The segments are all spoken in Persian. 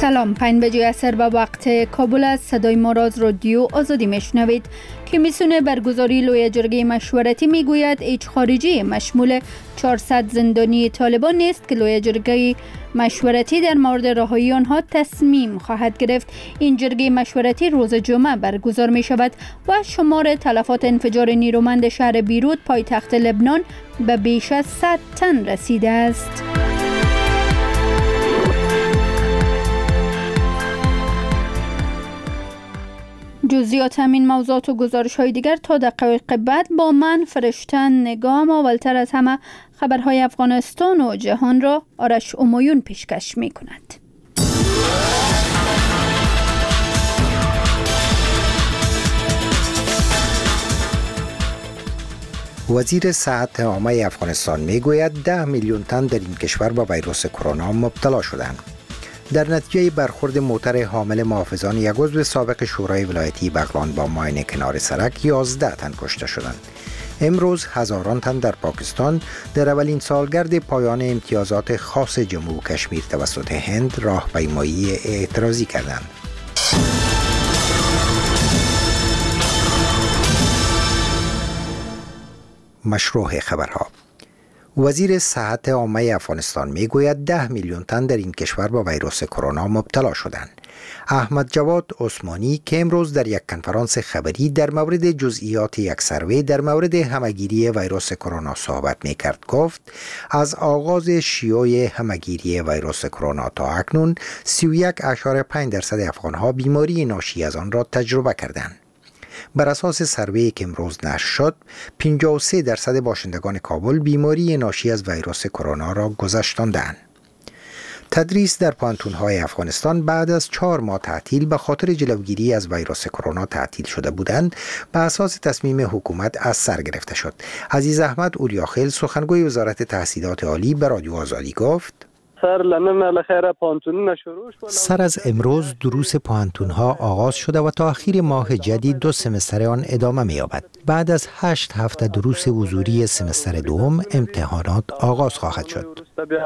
سلام، 5 بجه عصر به وقت کابل است. صدای ما را از رادیو آزادی میشنوید. کمیسیون برگزاری لوی جرگه مشورتی میگوید هیچ خارجی مشمول 400 زندانی طالبان نیست که لوی جرگه مشورتی در مورد رهایی آنها تصمیم خواهد گرفت. این جرگه مشورتی روز جمعه برگزار می شود و شمار تلفات انفجار نیرومند شهر بیروت پایتخت لبنان به بیش از 100 تن رسیده است. جزئیات همین موضوعات و گزارش های دیگر تا دقایق بعد با من فرشتن نگام. اولتر از همه خبرهای افغانستان و جهان را آرش امایون پیشکش می کند. وزیر صحت عامه افغانستان می گوید 10 میلیون تن در این کشور با ویروس کرونا مبتلا شدند. در نتیجه برخورد موتر حامل محافظان یک عضو سابق شورای ولایتی بغلان با ماین کنار سرک 11 تن کشته شدند. امروز هزاران تن در پاکستان در اولین سالگرد پایان امتیازات خاص جموں و کشمیر توسط هند راهپیمایی اعتراضی کردند. مشروع خبرها. وزیر صحت عامه افغانستان می گوید 10 میلیون تن در این کشور با ویروس کرونا مبتلا شدند. احمد جواد عثمانی که امروز در یک کنفرانس خبری در مورد جزئیات یک سروی در مورد همهگیری ویروس کرونا صحبت می کرد گفت از آغاز شیوع همهگیری ویروس کرونا تا اکنون 31.5% افغانها بیماری ناشی از آن را تجربه کردند. بر اساس سروی که امروز نشر شد 53% باشندگان کابل بیماری ناشی از ویروس کرونا را گذشتاندند. تدریس در پانتون‌های افغانستان بعد از 4 ماه تعطیل به خاطر جلوگیری از ویروس کرونا تعطیل شده بودند به اساس تصمیم حکومت از سر گرفته شد. عزیز احمد اولیاخیل سخنگوی وزارت تحصیلات عالی به رادیو آزادی گفت سر از امروز دروس پانتون‌ها آغاز شده و تا اخیر ماه جدید 2 سمستر آن ادامه می‌یابد. بعد از 8 هفته دروس حضوری سمستر دوم امتحانات آغاز خواهد شد.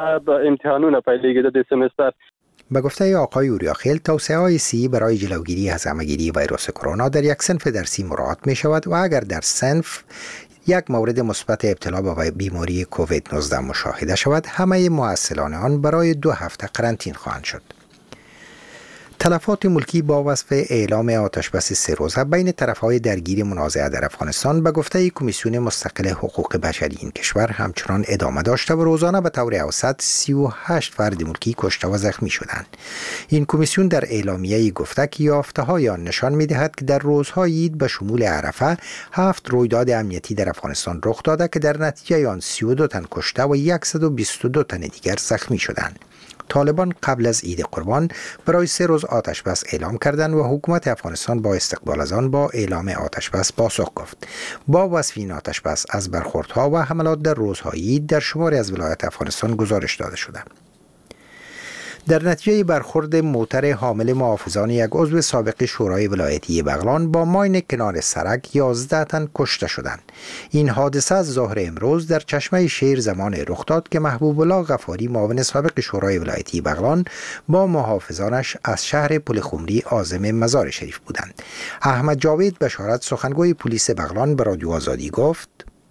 به گفته آقای اوریاخیل توصیه‌های سی برای جلوگیری از همهگیری ویروس کرونا در یک صنف درسی مراعات می‌شود و اگر در صنف یک مورد مثبت ابتلا به بیماری کووید 19 مشاهده شود همه محصلان آن برای 2 هفته قرنطینه خواهند شد. تلفات ملکی با وصف اعلام آتشبس 3 روزه بین طرفهای درگیر منازعه در افغانستان به گفته کمیسیون مستقل حقوق بشری این کشور همچنان ادامه داشته و روزانه به طور اوسط 38 فرد ملکی کشته و زخمی شدند. این کمیسیون در اعلامیه‌ای گفته که یافته‌های آن نشان می‌دهد که در روزهای عید به شمول عرفه 7 رویداد امنیتی در افغانستان رخ داده که در نتیجه آن 32 تن کشته و 122 تن دیگر زخمی شدند. طالبان قبل از عید قربان برای 3 روز آتشبس اعلام کردند و حکومت افغانستان با استقبال از آن با اعلام آتشبس پاسخ گفت. با وصف این آتشبس از برخوردها و حملات در روزهای عید در شماری از ولایات افغانستان گزارش داده شده. در نتیجه برخورد موتر حامل محافظان یک عضو سابق شورای ولایتی بغلان با ماین کنار سرک 11 تن کشته شدند. این حادثه از ظهر امروز در چشمه شیر زمان رخ داد که محبوب الله غفاری معاون سابق شورای ولایتی بغلان با محافظانش از شهر پلخمری عازم مزار شریف بودند. احمد جاوید بشارت سخنگوی پلیس بغلان به رادیو آزادی گفت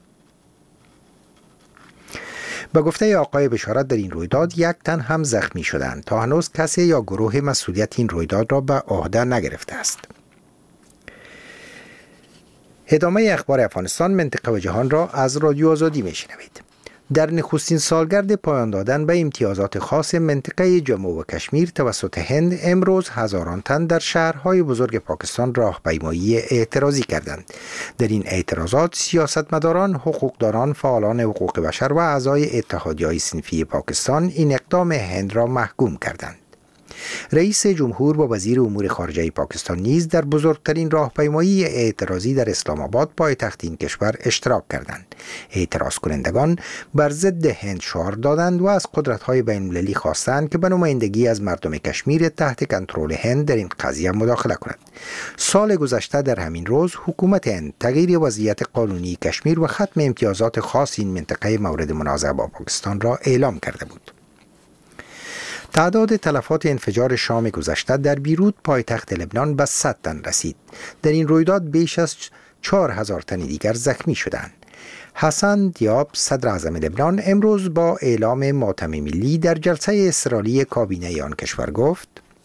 به گفته آقای بشارت در این رویداد 1 تن هم زخمی شدند. تا هنوز کسی یا گروه مسئولیت این رویداد را به عهده نگرفته است. ادامه اخبار افغانستان، منطقه و جهان را از رادیو آزادی میشنوید. در نخستین سالگرد پایان دادن به امتیازات خاص منطقه جموں و کشمیر توسط هند امروز هزاران تن در شهرهای بزرگ پاکستان راهپیمایی اعتراضی کردند. در این اعتراضات سیاستمداران، حقوقدانان، فعالان حقوق بشر و اعضای اتحادیه‌های صنفی پاکستان این اقدام هند را محکوم کردند. رئیس جمهور و وزیر امور خارجه پاکستان نیز در بزرگترین راهپیمایی اعتراضی در اسلام آباد پایتخت این کشور اشتراک کردند. اعتراض کنندگان بر ضد هند شعار دادند و از قدرت‌های بین‌المللی خواستند که به نمایندگی از مردم کشمیر تحت کنترل هند در این قضیه مداخله کند. سال گذشته در همین روز حکومت هند تغییر وضعیت قانونی کشمیر و ختم امتیازات خاص این منطقه مورد منازعه با پاکستان را اعلام کرده بود. تعداد تلفات انفجار شام گذشته در بیروت پایتخت لبنان به 100 تن رسید. در این رویداد بیش از 4000 تن دیگر زخمی شدند. حسن دیاب صدر اعظم لبنان امروز با اعلام ماتم ملی در جلسه اضطراری کابینه آن کشور گفت: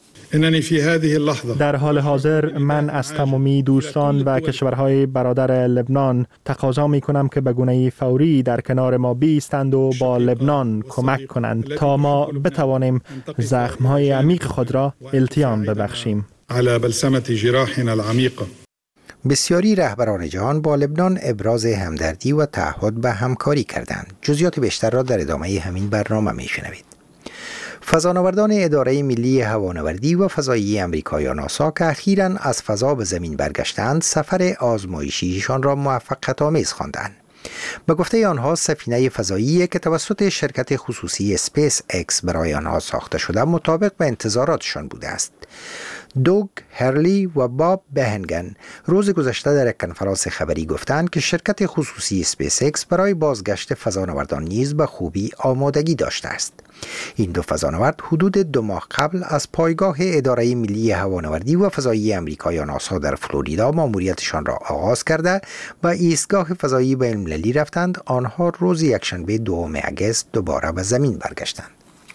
در حال حاضر من از تمامی دوستان و کشورهای برادر لبنان تقاضا می کنم که به گونه فوری در کنار ما بایستند و با لبنان کمک کنند تا ما بتوانیم زخمهای عمیق خود را التیام ببخشیم. على بلسمة جراحنا العميقة. بسیاری رهبران جهان با لبنان ابراز همدردی و تعهد به همکاری کردند. جزئیات بیشتر را در ادامه همین برنامه میشنوید. فضانوردان اداره ملی هوانوردی و فضایی امریکا یا ناسا که اخیراً از فضا به زمین برگشتند، سفر آزمایشیشان را موفقیت‌آمیز خواندند. به گفته آنها سفینه فضایی که توسط شرکت خصوصی اسپیس اکس برای آنها ساخته شده مطابق به انتظاراتشان بوده است. دوگ هرلی و باب بهنگن روز گذشته در یک کنفرانس خبری گفتند که شرکت خصوصی اسپیس اکس برای بازگشت فضانوردان نیز به خوبی آمادگی داشته است. این دو فضانورد حدود 2 ماه قبل از پایگاه اداره ملی هوانوردی و فضایی امریکا یا ناسا در فلوریدا ماموریتشان را آغاز کرده و ایستگاه فضایی بین‌المللی رفتند. آنها روز یکشنبه 2 اگست دوباره به زمین برگشتند.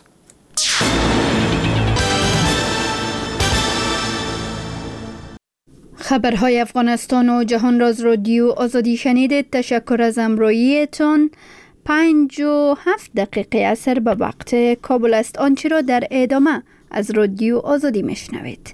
خبرهای افغانستان و جهان راز رادیو آزادی شنیدید. تشکر از همراهیتان. 57 دقیقه عصر به وقت کابل است. آنچه را در ادامه از رادیو آزادی میشنوید.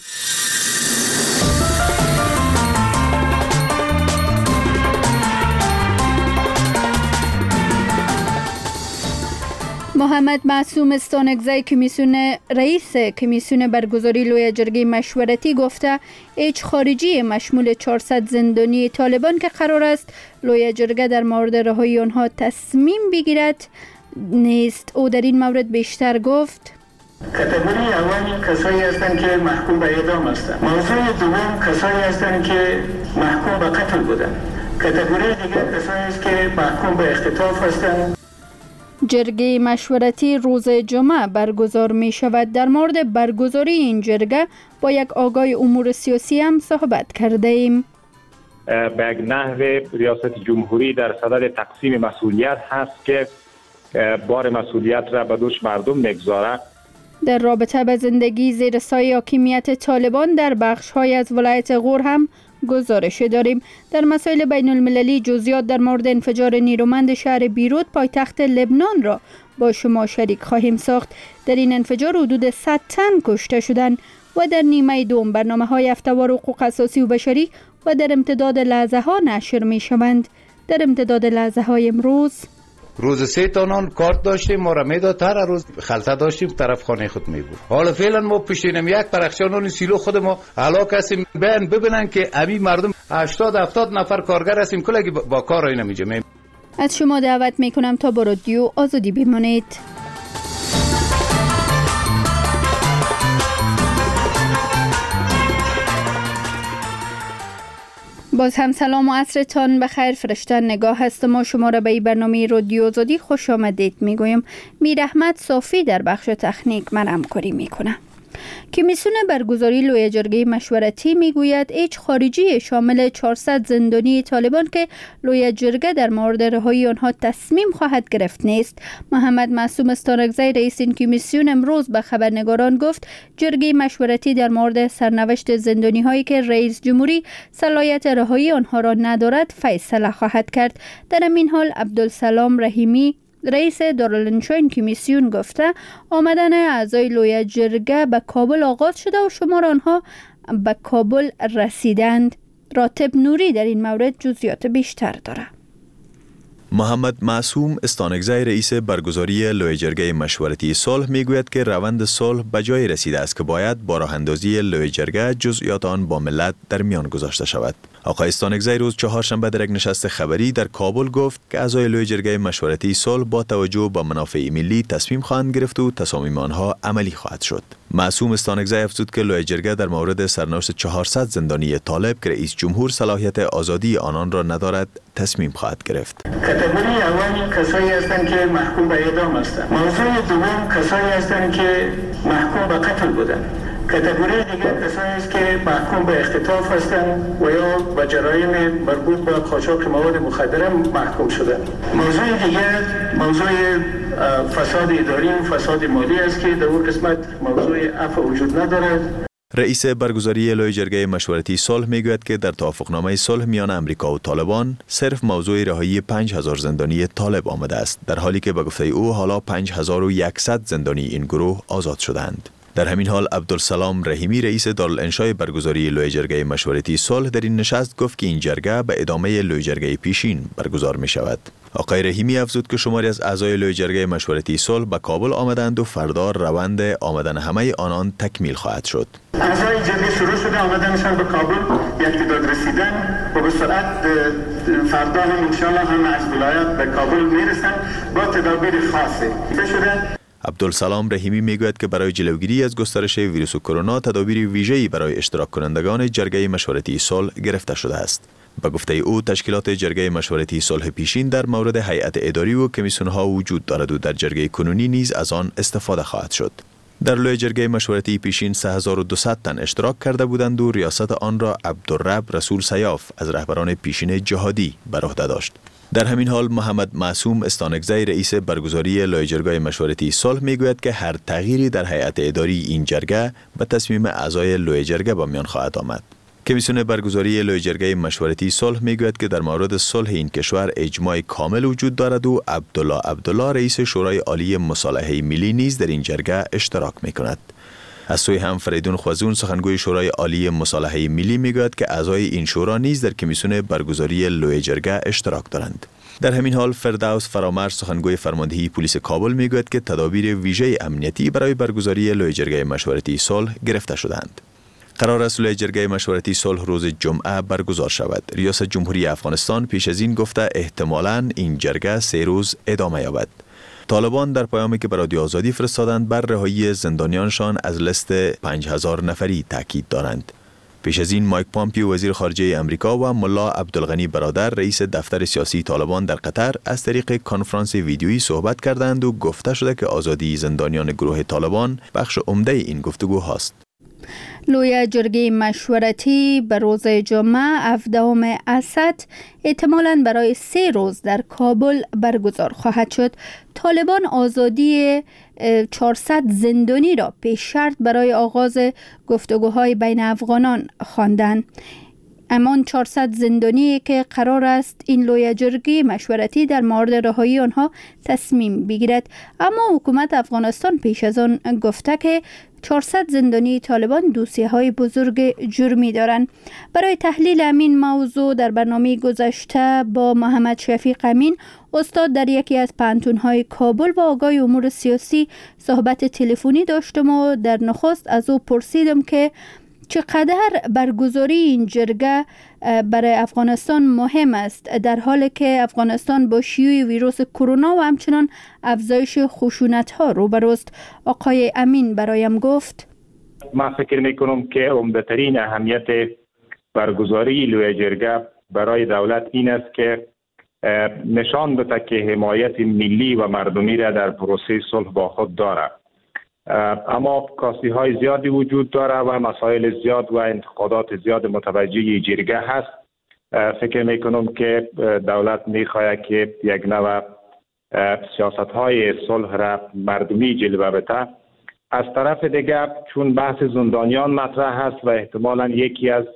محمد معصوم استانکزی رئیس کمیسیون برگزاری لوی جرگه مشورتی گفته هیچ خارجی مشمول 400 زندانی طالبان که قرار است لوی جرگه در مورد رهایی آنها تصمیم بگیرد نیست. او در این مورد بیشتر گفت: کاتگوری اول کسایی هستند که محکوم به اعدام هستند. موضوع دوم کسایی هستند که محکوم به قتل بودند. کاتگوری دیگر کسایی است که محکوم به اختطاف هستند. جرگه مشورتی روز جمعه برگزار می شود. در مورد برگزاری این جرگه با یک آگاه امور سیاسی هم صحبت کرده ایم. به یک نحو ریاست جمهوری در صدد تقسیم مسئولیت هست که بار مسئولیت را به دوش مردم میگذاره. در رابطه به زندگی زیر سایه حاکمیت طالبان در بخش‌های از ولایت غور هم گزارش داریم. در مسائل بین المللی جزئیات در مورد انفجار نیرومند شهر بیروت پایتخت لبنان را با شما شریک خواهیم ساخت. در این انفجار حدود 100 تن کشته شدند و در نیمه دوم برنامه‌های هفته‌وار حقوق اساسی و بشری و در امتداد لحظه ها نشر می شوند. در امتداد لحظه های امروز روز 3 تانان کارت داشتیم، ما را میداد، هر روز خلطه داشتیم طرف خانه خود میبود. حالا فعلا ما پشتینم یک پرخشانون سیلو خود ما علاقه هستیم بیان ببینن که امی مردم 80-70 نفر کارگر هستیم کلگی با کار رای نمیجه. از شما دعوت میکنم تا با رادیو آزادی بمانید. باز هم سلام و عصرتان بخیر. فرشته نگاه هست. ما شما را به این برنامه رادیو آزادی خوش آمدید میگویم. میر احمد صافی در بخش تکنیک من همکاری میکنه. کمیسیون برگزاری لوی جرگه مشورتی میگوید هیچ خارجی شامل 400 زندانی طالبان که لوی جرگه در مورد رهایی آنها تصمیم خواهد گرفت نیست. محمد معصوم استانکزی رئیس این کمیسیون امروز به خبرنگاران گفت جرگه مشورتی در مورد سرنوشت زندانی هایی که رئیس جمهوری صلاحیت رهایی آنها را ندارد فیصله خواهد کرد. در این حال عبدالسلام رحیمی رئیس دارالانشا این کمیسیون گفته آمدن اعضای لوی جرگه به کابل آغاز شده و شمار آنها به کابل رسیدند. راتب نوری در این مورد جزئیات بیشتر داره. محمد معصوم استانکزی رئیس برگزاری لوی جرگه مشورتی صلح میگوید که روند صلح به جای رسیده است که باید با راه اندازی لوی جرگه جزئیات آن با ملت در میان گذاشته شود. آقای استانکزی روز چهارشنبه در یک نشست خبری در کابل گفت که اعضای لوی جرگه مشورتی صلح با توجه به منافع ملی تصمیم خواهند گرفت و تصامیم آنها عملی خواهد شد. معصوم استانکزی افزود که لوی جرگه در مورد سرنوشت 400 زندانی طالب که رئیس جمهور صلاحیت آزادی آنان را ندارد تصمیم خواهد گرفت. کاتگوری اول کسایی هستند که محکوم به اعدام هستند. موضوع دوم کسایی هستند که محکوم به قتل بودند. کاتگوری دیگر کسایی است که محکوم به اختطاف هستند و یا به جرایم مربوط به قاچاق مواد مخدر محکوم شدند. موضوع دیگر موضوع فساد اداری و فساد مالی است که در اون قسمت موضوع عفو وجود ندارد. رئیس برگزاری لوی جرگه مشورتی صلح میگوید که در توافقنامه صلح میان امریکا و طالبان صرف موضوع رهایی 5000 زندانی طالب آمده است، در حالی که به گفته او حالا 5100 زندانی این گروه آزاد شدند. در همین حال عبدالسلام رحیمی رئیس دارالانشای برگزاری لوی جرگه مشورتی صلح در این نشست گفت که این جرگه به ادامه لوی جرگه پیشین برگزار می شود. آقای رحیمی افزود که شماری از اعضای لوی جرگه مشورتی صلح به کابل آمدند و فردا روند آمدن همه آنان تکمیل خواهد شد. اعضای جرگه شروع شده آمدنشان به کابل، یک تعداد رسیدن و به سرعت فردا هم انشاءالله هم از ولایت به کابل میرسن با تدابیر خاصی شده. عبدالسلام رحیمی میگوید که برای جلوگیری از گسترش ویروس کرونا تدابیر ویژه‌ای برای اشتراک کنندگان جرگه مشورتی صلح گرفته شده است. به گفته او تشکیلات جرگه مشورتی صلح پیشین در مورد هیئت اداری و کمیسیون‌ها وجود دارد و در جرگه کنونی نیز از آن استفاده خواهد شد. در لوی جرگه مشورتی پیشین 3200 تن اشتراک کرده بودند و ریاست آن را عبدالرب رسول سیاف از رهبران پیشین جهادی بر عهده داشت. در همین حال محمد معصوم استانکزی رئیس برگزاری لوی جرگه مشورتی صلح میگوید که هر تغییری در هیئت اداری این جرگه به تصمیم اعضای لوی جرگه به میان خواهد آمد. کمیسیون برگزاری لوی جرگه مشورتی صلح میگوید که در مورد صلح این کشور اجماع کامل وجود دارد و عبدالله رئیس شورای عالی مصالحه ملی نیز در این جرگه اشتراک میکند. از سوی هم فریدون خوازون سخنگوی شورای عالی مصالحه ملی میگوید که اعضای این شورا نیز در کمیسیون برگزاری لوی جرگه اشتراک دارند. در همین حال فردوس فرامرز سخنگوی فرماندهی پلیس کابل میگوید که تدابیر ویژه امنیتی برای برگزاری لوی جرگه مشورتی صلح گرفته شدند. قرار است لوی جرگه مشورتی صلح روز جمعه برگزار شود. ریاست جمهوری افغانستان پیش از این گفته احتمالاً این جرگه 3 روز ادامه یابد. طالبان در پیامی که به رادیو آزادی فرستادند بر رهایی زندانیانشان از لیست 5000 نفری تاکید دارند. پیش از این مایک پامپیو وزیر خارجه امریکا و ملا عبدالغنی برادر رئیس دفتر سیاسی طالبان در قطر از طریق کنفرانس ویدیویی صحبت کردند و گفته شده که آزادی زندانیان گروه طالبان بخش عمده این گفتگو هاست. لوی جرگه مشورتی به روز جمعه 17 اسد احتمالاً برای 3 روز در کابل برگزار خواهد شد. طالبان آزادی 400 زندانی را پیش شرط برای آغاز گفتگوهای بین افغانان خواندند. امان 400 زندانی که قرار است این لوی جرگه مشورتی در مورد رهایی آنها تصمیم بگیرد، اما حکومت افغانستان پیش از آن گفته که 400 زندانی طالبان دوسیه‌های بزرگ جرمی دارند. برای تحلیل همین موضوع در برنامه گذشته با محمد شفیق امین استاد در یکی از پانتون‌های کابل و آگاه امور سیاسی صحبت تلفنی داشتم و در نخست از او پرسیدم که چقدر برگزاری این جرگه برای افغانستان مهم است در حالی که افغانستان با شیوع ویروس کرونا و همچنان افزایش خشونت‌ها روبروست. آقای امین برایم گفت من فکر میکنم که عمده‌ترین اهمیت برگزاری لوی جرگه برای دولت این است که نشان بده که حمایت ملی و مردمی را در پروسه صلح با خود دارد. اما کاستی های زیادی وجود داره و مسائل زیاد و انتقادات زیاد متوجه جرگه هست. فکر میکنم که دولت میخواهد که یک نوع سیاست های صلح را مردمی جلوه بده. از طرف دیگر چون بحث زندانیان مطرح هست و احتمالاً یکی از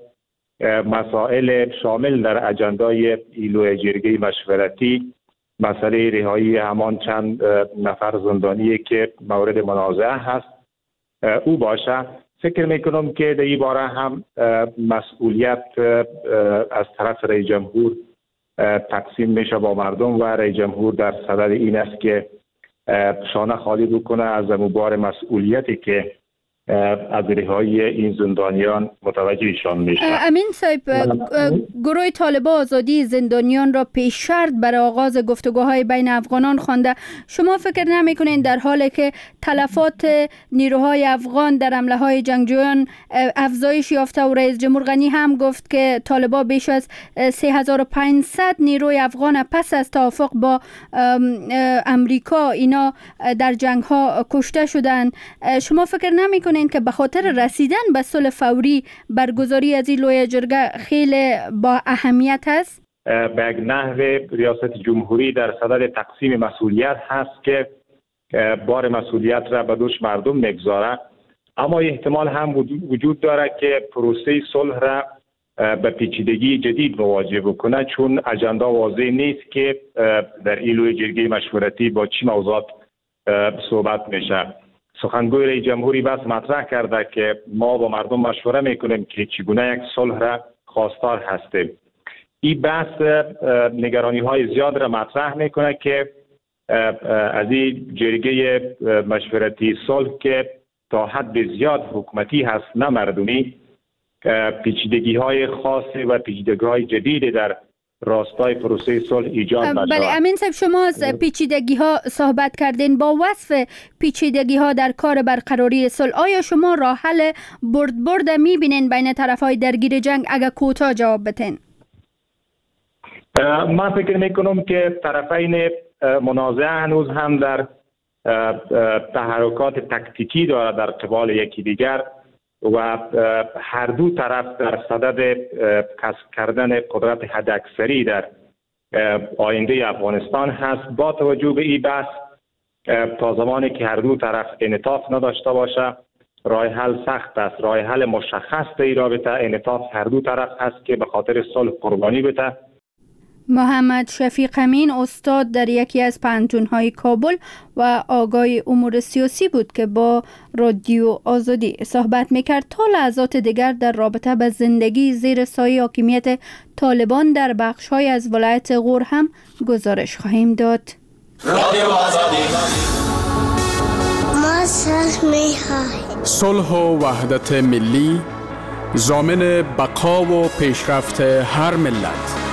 مسائل شامل در اجندای لوی جرگه مشورتی مسئله رهایی همان چند نفر زندانی که مورد منازعه هست او باشه، فکر میکنم که در این باره هم مسئولیت از طرف رئیس جمهور تقسیم میشه با مردم و رئیس جمهور در صدد این است که شانه خالی بکنه از بار مسئولیتی که از رهایی این زندانیان متوجهشان میشه. امین صاحب، گروه طالبان آزادی زندانیان را پیش شرط برای آغاز گفتگوهای بین افغانان خوانده. شما فکر نمی‌کنین در حالی که تلفات نیروهای افغان در حمله های جنگجویان افزایش یافته و رئیس جمهور غنی هم گفت که طالبان بیش از 3500 نیروی افغان پس از توافق با امریکا اینا در جنگ ها کشته شدند، شما فکر نمی‌کنین که به خاطر رسیدن به صلح فوری برگزاری از این لویه جرگه خیلی با اهمیت است؟ به یک نحو ریاست جمهوری در صدد تقسیم مسئولیت هست که بار مسئولیت را به دوش مردم میگذاره، اما احتمال هم وجود داره که پروسه صلح را به پیچیدگی جدید مواجه بکنه، چون اجندا واضح نیست که در این لویه جرگه مشورتی با چی موضوعات صحبت میشه. سخنگوی رئیس جمهوری بس مطرح کرده که ما با مردم مشوره میکنیم که چگونه یک صلح را خواستار هستیم. این بحث نگرانی های زیاد را مطرح میکنه که از این جرگه مشورتی صلح که تا حد زیاد حکومتی هست نه مردمی، پیچیدگی های خاصی و پیچیدگی های جدیدی در راستای پروسه صلح ایجاد نشود. بله امین صاحب، شما از پیچیدگی ها صحبت کردین. با وصف پیچیدگی ها در کار برقراری صلح، آیا شما راه حل برد میبینین بین طرف های درگیر جنگ؟ اگر کوتاه جواب بتین. من فکر میکنم که طرفین منازعه هنوز هم در تحرکات تکتیکی داره در قبال یکی دیگر و هر دو طرف در صدد کسب کردن قدرت حداکثری در آینده افغانستان هست. با توجه به این بحث، تا زمانی که هر دو طرف انعطاف نداشته باشه راه حل سخت است. راه حل مشخص در این رابطه انعطاف هر دو طرف هست که به خاطر صلح قربانی بده. محمد شفیق امین استاد در یکی از پانتون‌های کابل و آگاه امور سیاسی بود که با رادیو آزادی صحبت میکرد. تا لحظات دیگر در رابطه به زندگی زیر سایه حاکمیت طالبان در بخش‌های از ولایت غور هم گزارش خواهیم داد. رادیو آزادی. ما صلح و وحدت ملی ضامن بقا و پیشرفت هر ملت.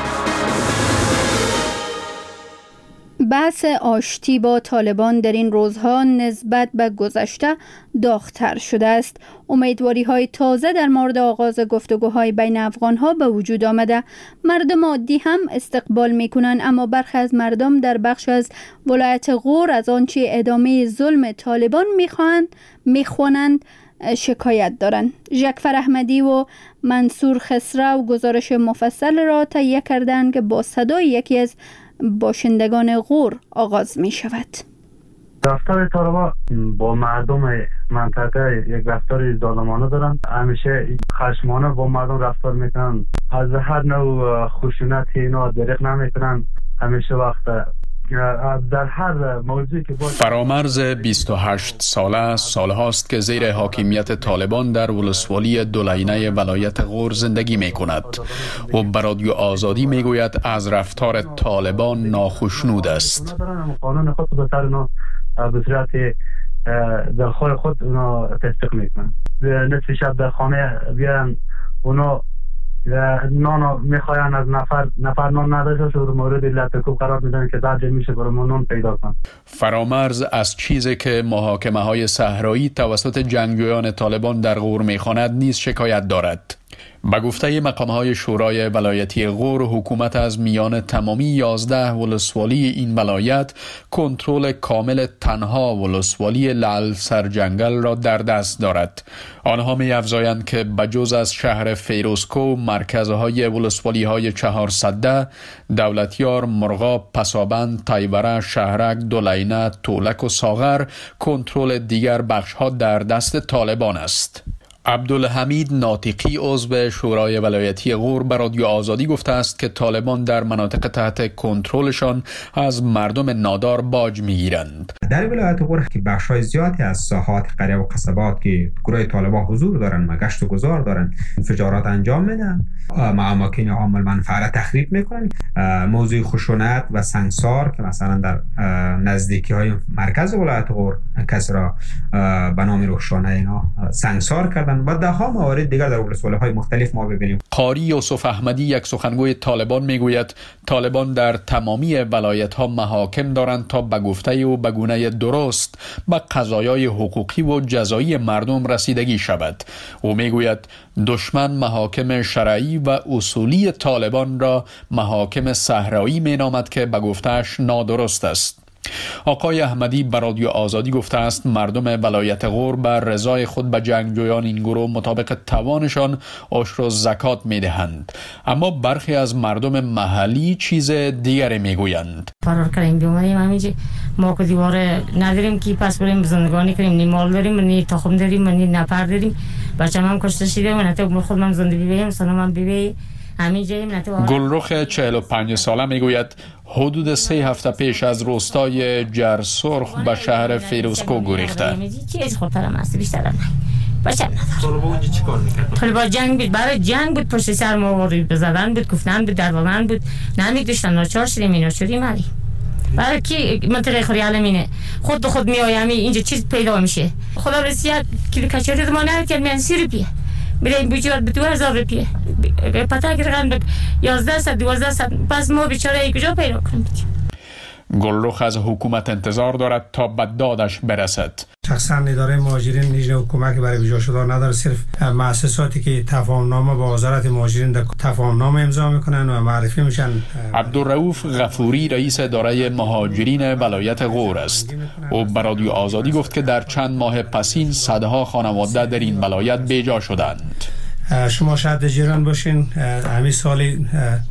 بحث آشتی با طالبان در این روزها نسبت به گذشته داغ‌تر شده است. امیدواری های تازه در مورد آغاز گفتگوهای بین افغان ها به وجود آمده. مردم عادی هم استقبال میکنند، اما برخی از مردم در بخش از ولایت غور از آنچه ادامه ظلم طالبان میخوانند شکایت دارند. ژکفر احمدی و منصور خسرو گزارش مفصل را تهیه کردند که با صدای یکی از باشندگان غور آغاز می شود. رفتار طالبان با مردم منطقه یک رفتار ظالمانه دارن، همیشه خشمانه با مردم رفتار میکنن، از هر نوع خشونتی اینا دریغ نمیکنن، همیشه وقت در هر موضوعی که فرامرز 28 ساله سالهاست که زیر حاکمیت طالبان در ولسوالی دولینه ولایت غور زندگی می کند و به رادیو آزادی می گوید از رفتار طالبان ناخشنود است. قانون خود به سر اونا به صورت دلخواه خود اونا تطبیق می کنند. نصف شب در خانه بیارن اونا نان میخواین از نفر نان نداشته شد مورد لطکوب قرار میدن که درجه میشه برای نان پیدا کن. فرامرز از چیزی که محاکمه های صحرایی توسط جنگجویان طالبان در غور میخواند نیز شکایت دارد. به گفته مقام‌های شورای ولایتی غور، حکومت از میان تمامی 11 ولسوالی این ولایت کنترل کامل تنها ولسوالی لعل سرجنگل را در دست دارد. آنها می‌افزایند که بجز از شهر فیروزکو، مرکزهای ولسوالی‌های چهارسده، دولتیار، مرغاب، پسابند، تایوره، شهرک، دولینه، تولک و ساغر، کنترل دیگر بخش‌ها در دست طالبان است. عبدالحمید ناطقی عضو شورای ولایتی غور به رادیو آزادی گفته است که طالبان در مناطق تحت کنترلشان از مردم نادار باج میگیرند. در ولایت غور که بخش‌های زیادی از ساحات قریه و قصبات که گروه طالبان حضور دارند و گشت و گذار دارند انفجارات انجام میدن، اماکن عامل منفعه تخریب میکنن. موضوع خشونت و سنگسار که مثلا در نزدیکی های مرکز ولایت غور کس را به نام روشانه اینا سنگسار کردن و ده ها موارد دیگر در ولسوالی‌های مختلف ما ببینیم. قاری یوسف احمدی یک سخنگوی طالبان میگوید طالبان در تمامی ولایت‌ها محاکم دارند تا به گفته او به گونه درست به قضایای حقوقی و جزایی مردم رسیدگی شود. او میگوید دشمن محاکم شرعی و اصولی طالبان را محاکم صحرایی مینامد که به گفته‌اش نادرست است. آقای احمدی به رادیو آزادی گفته است مردم ولایت غور بر رضای خود به جنگجویان این گروه مطابق توانشان عشر و زکات میدهند، اما برخی از مردم محلی چیز دیگری میگویند. فرار کردیم بیومدیم همینجا ما که دیوار نداریم که پس بریم زندگانی کنیم، نی مال داریم نی تخم داریم نی نفر داریم، بچه‌م هم کشته شده و نتو خودم زندگی بیم سلام بیبی. گلرخ 45 ساله میگوید حدود 3 هفته پیش از روستای جرسرخ به شهر فیروزکو گریخته. چیز خطرم است بیشتر نه. بچه‌م نداره. طالبا اونجا چیکار می‌کردن؟ طالبا جنگ بود، برای جنگ بود، پشت سر ما وارد بزدن بود، گفتن بود، دروغن بود. نمی‌داشتن ناچار شدیم اینا شدیم علی. برای کی منطقه خریال مینه خود به خود میایم اینجا چیز پیدا میشه. خدا رسید کیلو کچری ما نه کرد من 30 روپیه. بریم بیچاره به 2000 روپیه پتا گرفتن به 1100 1200 پس ما بیچاره کجا پیدا کنیم؟ گلرخ از حکومت انتظار دارد تا به دادش برسد. شخصا اداره مهاجرین نیز کمک برای ویژه شدار نداره، صرف مؤسساتی که تفاهم‌نامه با وزارت مهاجرین در تفاهم‌نامه امضا میکنن و معرفی میشن. عبدالرؤوف غفوری رئیس اداره مهاجرین ولایت غور است. او به رادیو آزادی گفت که در چند ماه پسین صدها خانواده در این ولایت بیجا شدند. شما شاید جیران باشین، همین سالی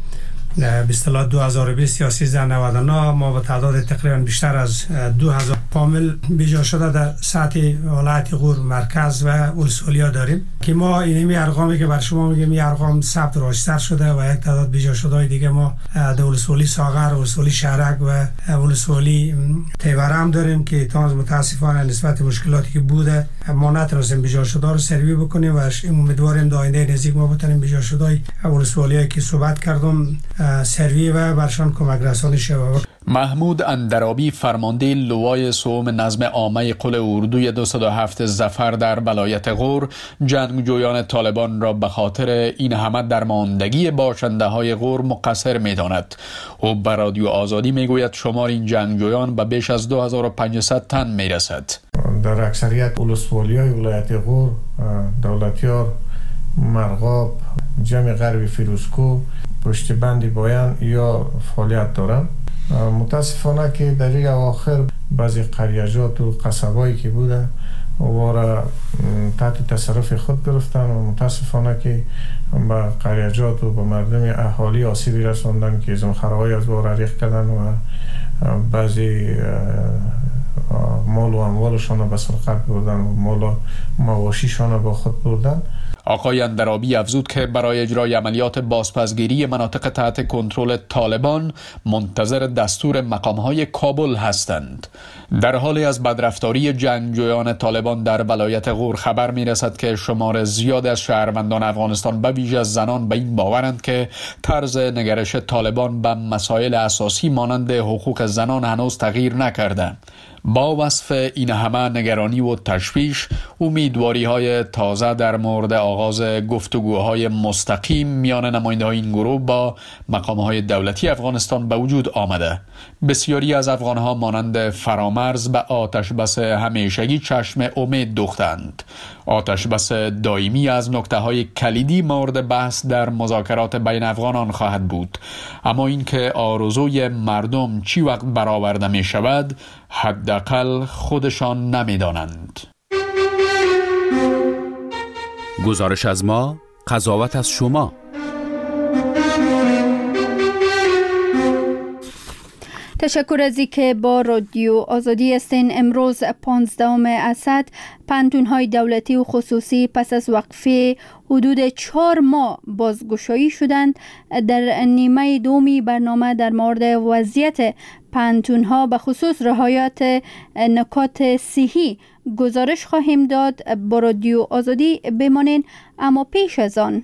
به اصطلاح 2020 یا 1399 ما به تعداد تقریبا بیشتر از 2000 فامیل بیجا شده در سطح ولایت غور مرکز و ولسوالی‌ها داریم که ما اینمی ارقامی که بر شما میگم این ارقام ثبت راشتر شده و یک تعداد بیجا شده های دیگه ما در ولسوالی ساغر، ولسوالی شهرک و ولسوالی تیورم داریم که تازه متاسفانه نسبت مشکلاتی که بوده ما نتونستیم بیجا شده رو سروی بکنیم و امیدواریم در آینده نزدیک ما بتونیم بیجا شده ولسوالی‌هایی که صحبت کردم سروی و برشان کمک رسانی شود. محمود اندرابی فرمانده لوای سوم نظم عامه قل اردوی 207 ظفر در ولایت غور جنگجویان طالبان را به خاطر این همه درماندگی باشنده های غور مقصر می داند. او به رادیو آزادی می گوید شمار این جنگجویان به بیش از 2500 تن می رسد. در اکثریت ولسوالی‌های ولایت غور، دولتیار، مرغاب، جمع غربی فیروزکو، پشت بندی بایان یا فعالیت دارند. متاسفانه که در این اواخر بعضی قریجات و قصبایی که بوده وارا تحت تصرف خود گرفتن و متاسفانه که به قریجات و به مردم اهالی آسیبی رساندن که زمخرهای از وارا ریخت کردن و بعضی مال و اموالشان را به سرقت بردن و مال و مواشیشان را با خود بردن. آقای اندرابی افزود که برای اجرای عملیات بازپسگیری مناطق تحت کنترل طالبان منتظر دستور مقام‌های کابل هستند. در حالی از بدرفتاری جنگجویان طالبان در ولایت غور خبر می‌رسد که شمار زیاد از شهروندان افغانستان به ویژه زنان به این باورند که طرز نگرش طالبان به مسائل اساسی مانند حقوق زنان هنوز تغییر نکرده. با وصف این همه نگرانی و تشویش، امیدواری‌های تازه در مورد آغاز گفتگوهای مستقیم میان نماینده‌های این گروه با مقام‌های دولتی افغانستان به وجود آمده. بسیاری از افغان‌ها مانند فرامرز به آتشبس همیشگی چشم امید دوختند. آتشبس دائمی از نکته‌های کلیدی مورد بحث در مذاکرات بین افغانان خواهد بود، اما اینکه آرزوی مردم چی وقت برآورده می شود حداقل خودشان نمی‌دانند. گزارش از ما، قضاوت از شما. تشکر از اینکه با رادیو آزادی هستین. امروز 15 اسد پانتون‌های دولتی و خصوصی پس از وقفه حدود 4 ماه بازگشایی شدند. در نیمه دومی برنامه در مورد وضعیت پانتون‌ها به خصوص رعایت نکات صحی گزارش خواهیم داد. با رادیو آزادی بمانین، اما پیش از آن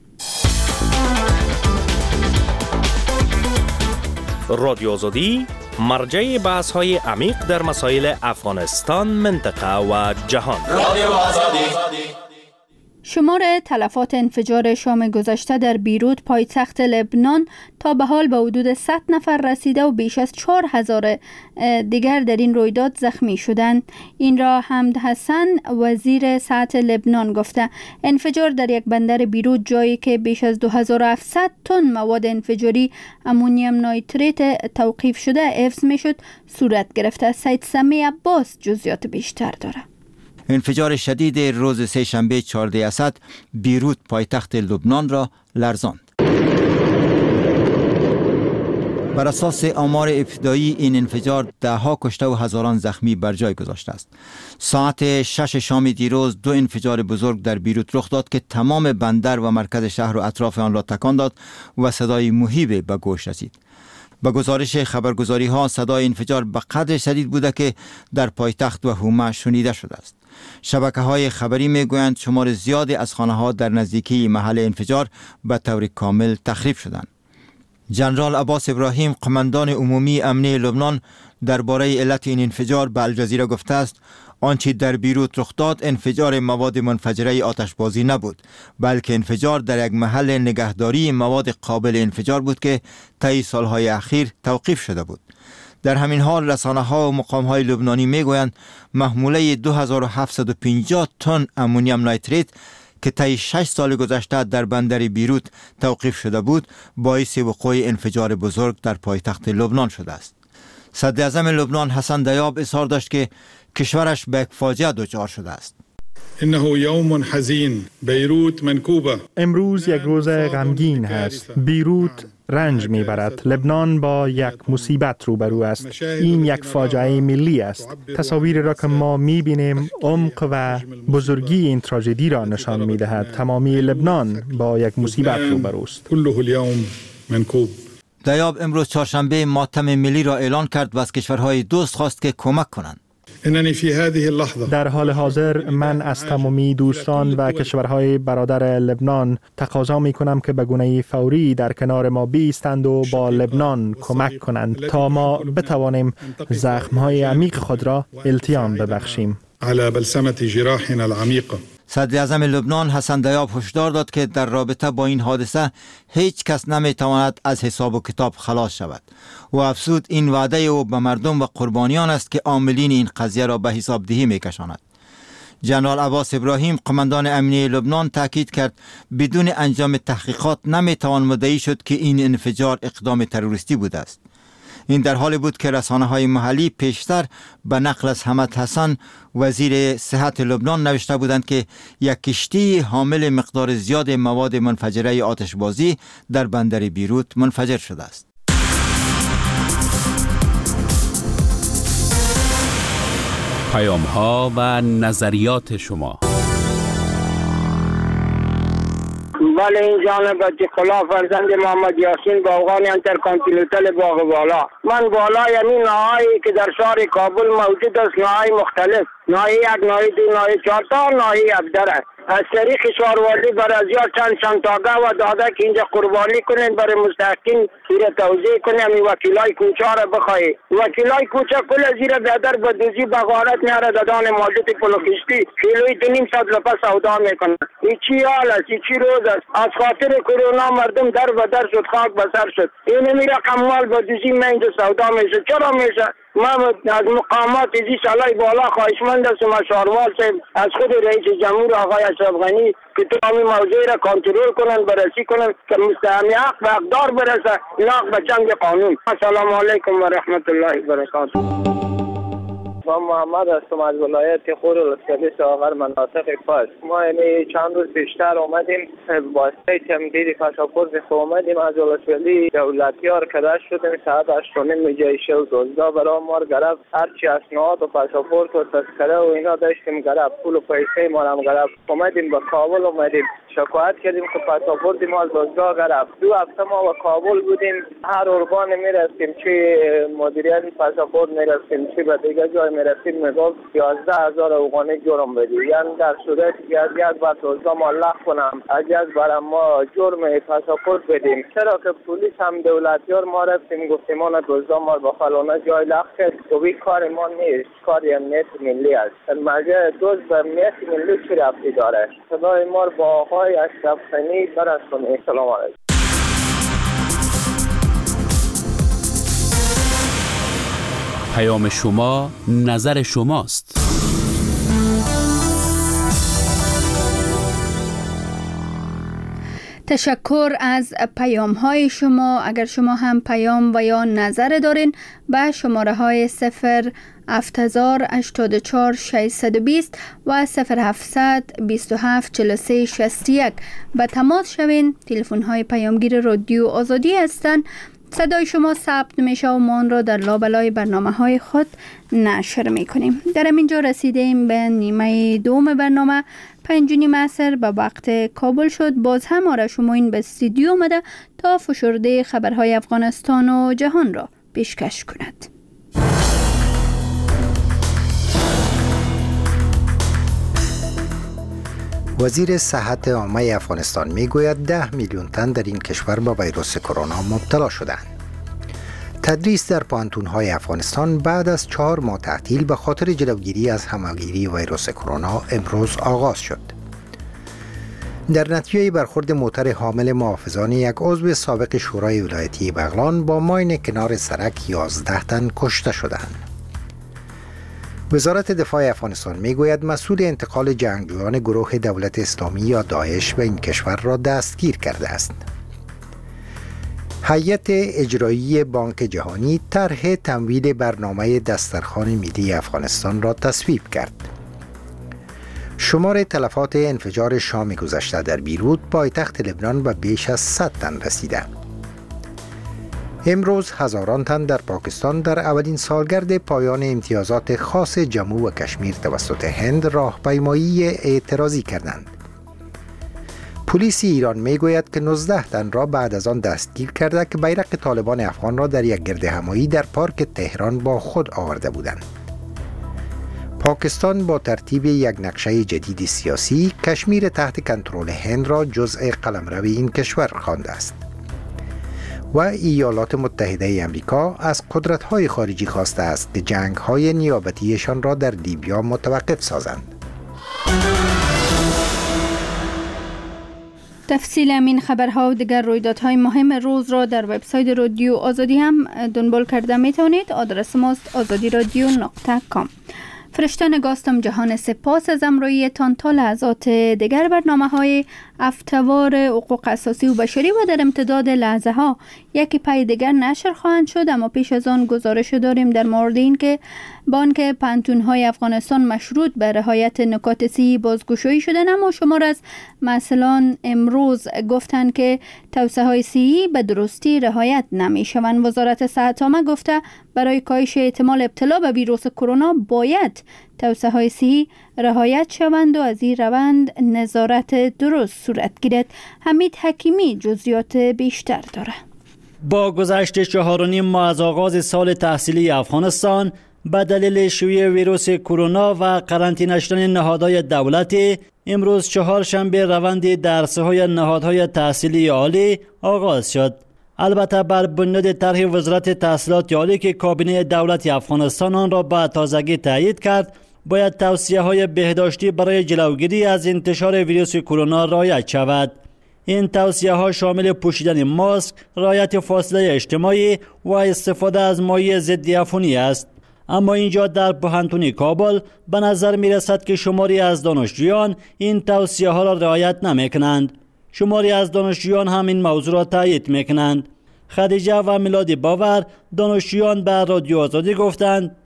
رادیو آزادی مرجع بحث های عمیق در مسائل افغانستان، منطقه و جهان. شمار تلفات انفجار شام گذشته در بیروت پایتخت لبنان تا به حال به حدود 100 نفر رسیده و بیش از 4000 دیگر در این رویداد زخمی شدند. این را حمد حسن وزیر صحت لبنان گفته. انفجار در یک بندر بیروت، جایی که بیش از 2700 تن مواد انفجاری امونیم نایتریت توقیف شده حفظ میشد، صورت گرفته. سید سمی عباس جزئیات بیشتر داره. انفجار شدید روز سه‌شنبه 14 اسد بیروت پایتخت لبنان را لرزاند. بر اساس آمار ابتدایی این انفجار ده‌ها کشته و هزاران زخمی بر جای گذاشته است. ساعت 6 شام دیروز 2 انفجار بزرگ در بیروت رخ داد که تمام بندر و مرکز شهر و اطراف آن را تکان داد و صدای مهیب به گوش رسید. با گزارش خبرگزاری ها صدای انفجار به قدر شدید بوده که در پایتخت و حومه شنیده شده است. شبکه های خبری می گویند شمار زیادی از خانه ها در نزدیکی محل انفجار به طور کامل تخریب شدند. جنرال عباس ابراهیم، قماندان عمومی امنیه لبنان، درباره علت این انفجار به الجزیره گفته است آنچه در بیروت رخ داد انفجار مواد منفجره آتشبازی نبود، بلکه انفجار در یک محل نگهداری مواد قابل انفجار بود که طی سالهای اخیر توقیف شده بود. در همین حال رسانه‌ها و مقام‌های لبنانی می‌گویند محموله 2750 تن امونیم نایتریت که طی 6 سال گذشته در بندر بیروت توقیف شده بود، باعث وقوع انفجار بزرگ در پایتخت لبنان شده است. صدراعظم لبنان حسن دیاب اظهار داشت که کشورش به یک فاجعه دچار شده است. انه یوم حزین، بیروت منکوبه. امروز یک روز غمگین است. بیروت رنج میبرد. لبنان با یک مصیبت روبرو است. این یک فاجعه ملی است. تصاویری را که ما میبینیم عمق و بزرگی این تراژدی را نشان میدهد. تمامی لبنان با یک مصیبت روبروست. كله اليوم منکوب. دیاب امروز چهارشنبه ماتم ملی را اعلان کرد و از کشورهای دوست خواست که کمک کنند. در حال حاضر من از تمامی دوستان و کشورهای برادر لبنان تقاضا می کنم که به گونه فوری در کنار ما بایستند و با لبنان کمک کنند تا ما بتوانیم زخمهای عمیق خود را التیام ببخشیم. على بلسمة جراحنا العميقة. صدراعظم لبنان حسن دیاب هشدار داد که در رابطه با این حادثه هیچ کس نمیتواند از حساب و کتاب خلاص شود و افزود این وعده او به مردم و قربانیان است که عاملین این قضیه را به حساب دهی میکشاند. جنرال عباس ابراهیم، قماندان امنیه لبنان، تاکید کرد بدون انجام تحقیقات نمیتوان مدعی شد که این انفجار اقدام تروریستی بوده است. این در حالی بود که رسانه‌های محلی پیشتر به نقل از حمد حسن وزیر صحت لبنان نوشته بودند که یک کشتی حامل مقدار زیاد مواد منفجره آتشبازی در بندر بیروت منفجر شده است. پیام‌ها و نظریات شما. بله، این جانب اتقلا فرزند محمد یاسین باغان انترکانتیننتال باغ بالا. من بالا یعنی نهایی که در شهر کابل موجود است، نهایی مختلف، نهایی 1، نهایی 2، نهایی 4 تا نهایی 17 از طریق شهروردی بر از یا چند تاگه و داده که اینجا قربانی کنین برای مستحقین زیر توضیح کنیم. وکیلای کوچه را بخواهی، وکیلای کوچه کل زیر بیادر به دوزی بغارت میاره دادان مالدت پلوکشتی کیلوی 2.5 لپا سودا میکنن. این چی حال است؟ این چی روز است؟ از خاطر کرونا مردم در و در شد، خاک بسر شد. این میره کمال به دوزی من اینجا سودا میشه. چرا میشه؟ من از مقامات ازی سالای بالا خواهشمند هستم از شهروال صاحب، از خود رئیس جمهور آقای اشرف غنی که تمامی موضوع را کنترل کنن، بررسی کنن که مستحق حق به اقدار برسه، نه به جنگ قانون. السلام علیکم و رحمت الله و برکاته. من محمد هستم از ولایت خور الاسکبی ساغر مناطق فاس. ما یعنی چند روز بیشتر اومدیم واسطه تمدید پاسپورت خو اومدیم از ولسوالی دولتیار کده شدیم. ساعت 8:30 جای شب دزدا برای ما گرفت. هرچی اسناد و پاسپورت و تذکره و اینا داشتیم گرفت، پول و پیسه ما هم گرفت. اومدیم به کابل، اومدیم شکایت کردیم که پاسپورت ما دزدا گرفت. 2 هفته ما به کابل بودیم، هر ارگان میرفتیم، چه مدیریت پاسپورت میرفتیم، چه به دیگه جای میرفتیم میگفت 11,000 افغانی جرم بدی، یعنی در صورتی که از یک بار توزا معلق کنم از یک بار ما جرم تصاقط بدیم. چرا که پلیس هم دولتیار ما رفتیم گفتیم ما توزا ما به فلانه جای لغو کرد، توی کار ما نیست، کاری امنیت ملی است. مرجع دوز به امنیت ملی چی ربطی داره؟ صدای ما با آقای اشرف غنی برسونید. سلام علیکم. پیام شما نظر شماست. تشکر از پیام های شما. اگر شما هم پیام و یا نظر دارین به شماره های 08084 و 0727 به تماس شوین. تلفن های پیامگیر رادیو آزادی هستند. صدای شما ثبت میشه و ما آن را در لابلای برنامه های خود نشر میکنیم. در اینجا رسیدیم به نیمه دوم برنامه. 5:30 عصر به وقت کابل شد. باز هم آرش موین به استودیو آمده تا فشرده خبرهای افغانستان و جهان را پیشکش کند. وزیر صحت عامه افغانستان میگوید 10 میلیون تن در این کشور با ویروس کرونا مبتلا شدند. تدریس در پوهنتون‌های افغانستان بعد از 4 ماه تعطیل به خاطر جلوگیری از همه‌گیری ویروس کرونا امروز آغاز شد. در نتیجه برخورد موتر حامل محافظان یک عضو سابق شورای ولایتی بغلان با ماین کنار سرک 11 تن کشته شدند. وزارت دفاع افغانستان میگوید مسئول انتقال جنگجویان گروه دولت اسلامی یا داعش به این کشور را دستگیر کرده است. هیئت اجرایی بانک جهانی طرح تمویل برنامه دسترخوان ملی افغانستان را تصویب کرد. شمار تلفات انفجار شام گذشته در بیروت پایتخت لبنان به بیش از 100 تن رسیده. امروز هزاران تن در پاکستان در اولین سالگرد پایان امتیازات خاص جموں و کشمیر توسط هند راهپیمایی اعتراضی کردند. پلیس ایران میگوید که 19 تن را بعد از آن دستگیر کرده که بیرق طالبان افغان را در یک گردهمایی در پارک تهران با خود آورده بودند. پاکستان با ترتیب یک نقشه جدید سیاسی کشمیر تحت کنترل هند را جزء قلمرو این کشور خوانده است. و ایالات متحده آمریکا از قدرت‌های خارجی خواسته است که جنگ‌های نیابتیشان را در لیبیا متوقف سازند. تفصیل این خبرها و دیگر رویدادهای مهم روز را در وبسایت رادیو آزادی هم دنبال کرده میتونید. آدرس ماست azadiradio.com. فرشته نگاستم جهان، سپاس از امرویتان. تا لحظات دیگر برنامه‌های افتوار حقوق اساسی و بشری و در امتداد لحظه ها یکی پای دیگر نشر خواهند شد. اما پیش از آن گزارش داریم در مورد این که بانک پانتون‌های افغانستان مشروط به رعایت نکات سی بازگشایی شدن، اما شمار از مسئولان امروز گفتند که توصیه‌های سی به درستی رعایت نمی‌شوند. وزارت صحت عامه گفته برای کاهش احتمال ابتلا به ویروس کرونا باید توصیه‌های سی رعایت شوند و از این روند نظارت درست صورت گیرد. حمید حکیمی جزئیات بیشتر داره. با گذشت 4.5 ماه از آغاز سال تحصیلی افغانستان به دلیل شیوع ویروس کرونا و قرنطینه شدن نهادهای دولتی، امروز چهارشنبه روند درس‌های نهادهای تحصیلی عالی آغاز شد. البته بر بنیاد طرح وزارت تحصیلات عالی که کابینه دولت افغانستان آن را به تازگی تایید کرد، باید توصیه‌های بهداشتی برای جلوگیری از انتشار ویروس کرونا رعایت شود. این توصیه‌ها شامل پوشیدن ماسک، رعایت فاصله اجتماعی و استفاده از مایع ضد عفونی است. اما اینجا در پوهنتون کابل به نظر می رسد که شماری از دانشجویان این توصیه‌ها را رعایت نمی‌کنند. شماری از دانشجویان هم این موضوع را تایید می‌کنند. خدیجه و میلاد باور دانشجویان به رادیو آزادی گفتند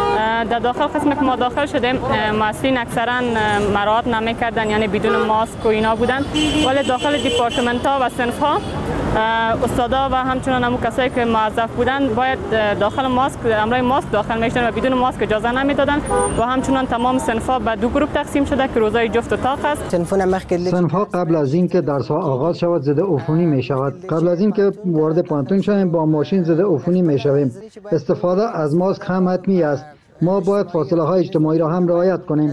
در داخل قسم که ما داخل شدیم مسئولین اکثرا مراعات نمی‌کردن، یعنی بدون ماسک و اینا بودن، ولی داخل دیپارتمنت ها و صنف ها استادا و همچنان همون کسایی که موظف بودن باید داخل ماسک امرای ماسک داخل میشدن و بدون ماسک اجازه نمیدادن و همچنان تمام صنف ها به 2 گروه تقسیم شده که روزای جفت و طاق است. صنف ها قبل از اینکه درس ها آغاز شود ضد عفونی می شود. قبل از اینکه وارد پانتون شویم با ماشین ضد عفونی می شویم. استفاده از ماسک هم حتمی است. ما باید فاصله های اجتماعی را هم رعایت کنیم.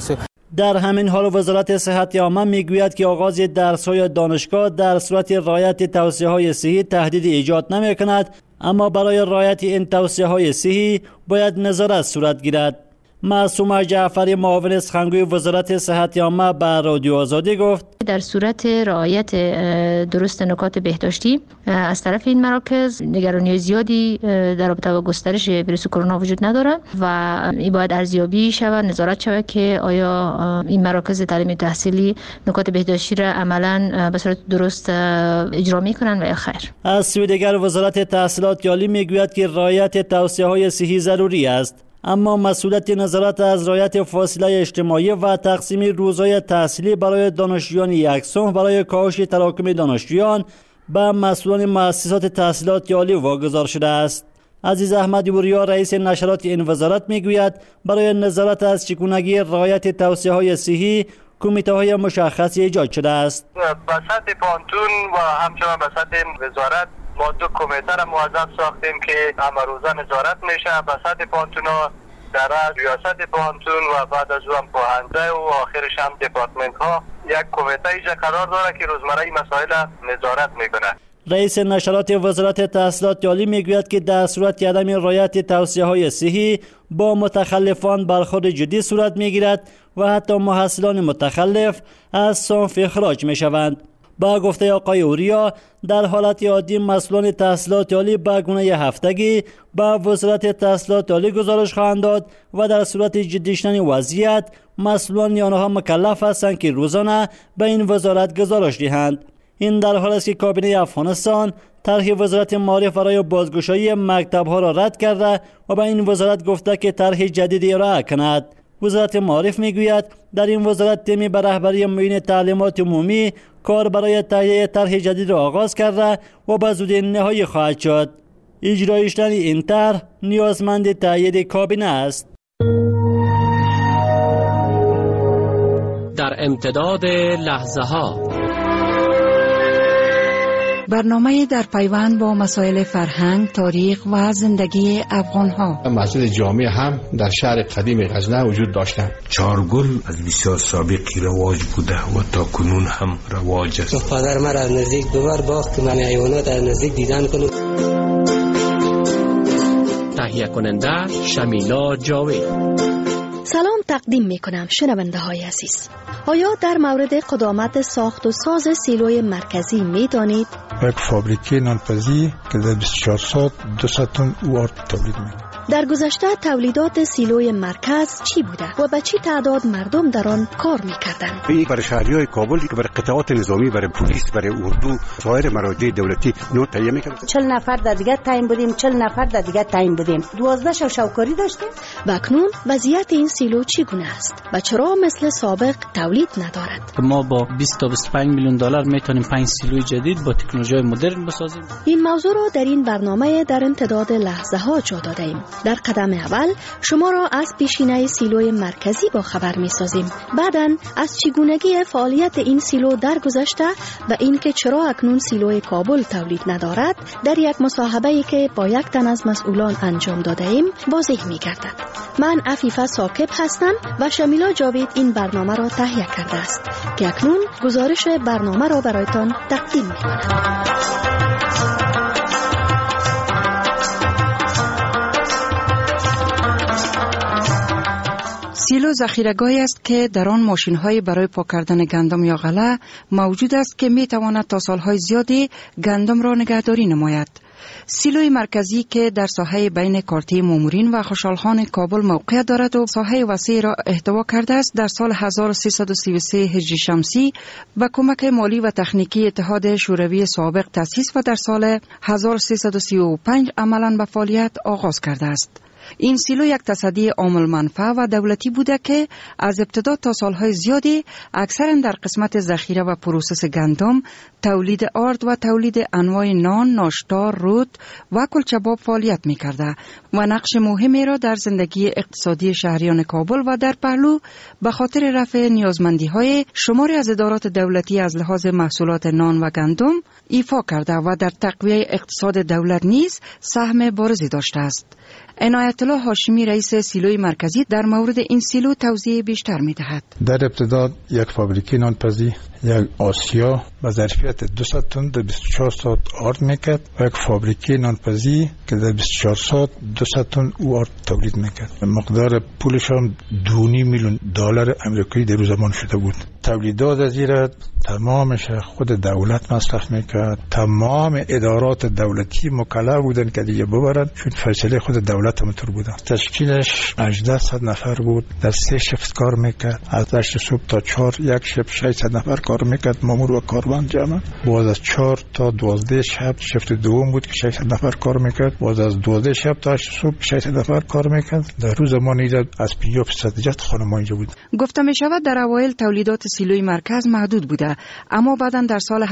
در همین حال وزارت صحت عامه میگوید که آغاز درس‌های دانشگاه در صورت رعایت توصیه‌های صحی تهدید ایجاد نمی‌کند، اما برای رعایت این توصیه‌های صحی باید نظارت صورت گیرد. معصومه جعفری معاون سخنگوی وزارت صحت عامه به رادیو آزادی گفت در صورت رعایت درست نکات بهداشتی از طرف این مراکز نگرانی زیادی در رابطه با گسترش ویروس کرونا وجود نداره و این باید ارزیابی شود، نظارت شود که آیا این مراکز تعلیم تحصیلی نکات بهداشتی را عملاً به صورت درست اجرا میکنن و یا خیر. از سوی دیگر وزارت تحصیلات عالی میگوید که رعایت توصیه‌های صحی ضروری است، اما مسئولیت نظارت از رعایت فاصله اجتماعی و تقسیم روزهای تحصیلی برای دانشجویان یکسان برای کاهش تراکم دانشجویان به مسئولان مؤسسات تحصیلات عالی واگذار شده است. عزیز احمد وریا رئیس نشرات این وزارت میگوید برای نظارت از چگونگی رعایت توصیه‌های صحی کمیته‌های مشخصی ایجاد شده است. به سطح پانتون و همچنان به سطح وزارت ما 2 کمیته را موظف ساختیم که همه روزه نظارت میشه به سطح پانتونا، در ریاست پانتون و بعد از او هم پاهنده و آخرش هم دپارتمنت ها یک کمیته ایجا قرار داره که روزمره این مسائل نظارت میکنه. رئیس نشرات وزارت تحصیلات عالی میگوید که در صورت عدم رعایت توصیه‌های صحی با متخلفان برخورد جدی صورت میگیرد و حتی محصلان متخلف از صنف اخراج میشوند. با گفته آقای اوریا در حالت عادی مسئولان تحصیلات عالی به گونه هفتگی به وزارت تحصیلات عالی گزارش خواهند داد و در صورت جدی شدن وضعیت مسئولان آنها مکلف هستند که روزانه به این وزارت گزارش دهند. این در حالی است که کابینه افغانستان طرح وزارت معارف برای بازگشایی مکتب‌ها را رد کرده و به این وزارت گفته که طرح جدیدی ارائه کند. وزارت معارف میگوید در این وزارت تیمی به رهبری معین تعلیمات عمومی کار برای تهیه طرح جدید را آغاز کرده و به زودی نهایی خواهد شد. اجرای شدن این طرح نیازمند تایید کابینه است. در امتداد لحظه ها برنامه در پیوند با مسائل فرهنگ، تاریخ و زندگی افغان‌ها. مسجد جامع هم در شهر قدیم غزنه وجود داشتند. چارگل از بسیار سابقی رواج بوده و تا کنون هم رواج است. پدر من از نزدیک دوبار باخت که من حیوانات از نزدیک دیدن کنم. تهیه کننده شمیلا جاوید. سلام تقدیم می کنم شنونده های عزیز. آیا در مورد قدامت ساخت و ساز سیلوی مرکزی می دانید؟ یک فابریکه نانپزی که در 24 ساعت 200 تن وارد تولید می کنند. در گذشته تولیدات سیلوی مرکز چی بوده و به چی تعداد مردم در آن کار می کردند؟ این برای شهریای کابل، برای قطعات نظامی، برای پلیس، برای اردو، سایر مراجع دولتی نو تهیه می کردند. 40 نفر در دیگه تعیین بودیم، 40 نفر در دیگه تعیین بودیم. 12 شوکاری داشتیم. و اکنون وضعیت این سیلو چگونه است و چرا مثل سابق تولید ندارد؟ ما با 20 تا 25 میلیون دلار میتونیم 5 سیلوی جدید با تکنولوژی مدرن بسازیم. این موضوع را در این برنامه در امتداد لحظه ها جا دادیم. در قدم اول شما را از پیشینه سیلوی مرکزی با خبر می سازیم. بعداً از چگونگی فعالیت این سیلو در گذشته و اینکه چرا اکنون سیلوی کابل تولید ندارد در یک مصاحبه‌ای که با یک تن از مسئولان انجام داده ایم واضح می گردد. من عفیفه ثاقب هستم و شمیلا جاوید این برنامه را تهیه کرده است که اکنون گزارش برنامه را برایتان تقدیم می کنم. سیلو ذخیره‌گاهی است که در آن ماشین‌های برای پاک کردن گندم یا غله موجود است که می‌تواند تا سال‌های زیادی گندم را نگهداری نماید. سیلوی مرکزی که در ساحه بین کارته مامورین و خوشحالخان کابل موقعیت دارد و ساحه وسیع را احتوا کرده است، در سال 1333 هجری شمسی با کمک مالی و تکنیکی اتحاد شوروی سابق تأسیس و در سال 1335 عملاً به فعالیت آغاز کرده است. این سیلو یک تصدی عامل منفعه و دولتی بوده که از ابتدا تا سالهای زیادی اکثرا در قسمت ذخیره و پروسس گندم، تولید آرد و تولید انواع نان، ناشتا، رود و کلچباب فعالیت می کرده و نقش مهمی را در زندگی اقتصادی شهریان کابل و در پهلو به خاطر رفع نیازمندی های شماری از ادارات دولتی از لحاظ محصولات نان و گندم ایفا کرده و در تقویه اقتصاد دولت نیز سهم بارزی داشته است. عنایت الله هاشمی رئیس سیلوی مرکزی در مورد این سیلو توضیح بیشتر می‌دهد. در ابتدا یک فابریکه نانپزی یک آسیا با ظرفیت 200 تن در 24 ساعت آرد میکرد و یک فابریکه نانپزی که در 24 ساعت 200 تن او آرد تولید میکرد. مقدار پولش هم $2.5 میلیون آمریکایی در زمان شده بود. تولیدات از این تمامش خود دولت مصرف میکرد. تمام ادارات دولتی مکلف بودن که دیگه ببرن، چون فیصله خود دولت هم طور بودن. تشکیلش 1800 نفر بود، در 3 شفت کار میکرد. از 8 صبح تا 4 یک شب 600 نفر کار میکرد، مامور و کارمند جمع. باز از 4 تا 12 شب شفت دوم بود که 600 نفر کار میکرد. باز از 12 شب تا 8 صبح 600 نفر کار میکرد. در روز زمان ایجاد از 50% جت خانم اینجا بود. گفته می شود در اوایل تولیدات سیلوی مرکز محدود بوده، اما بعداً در سال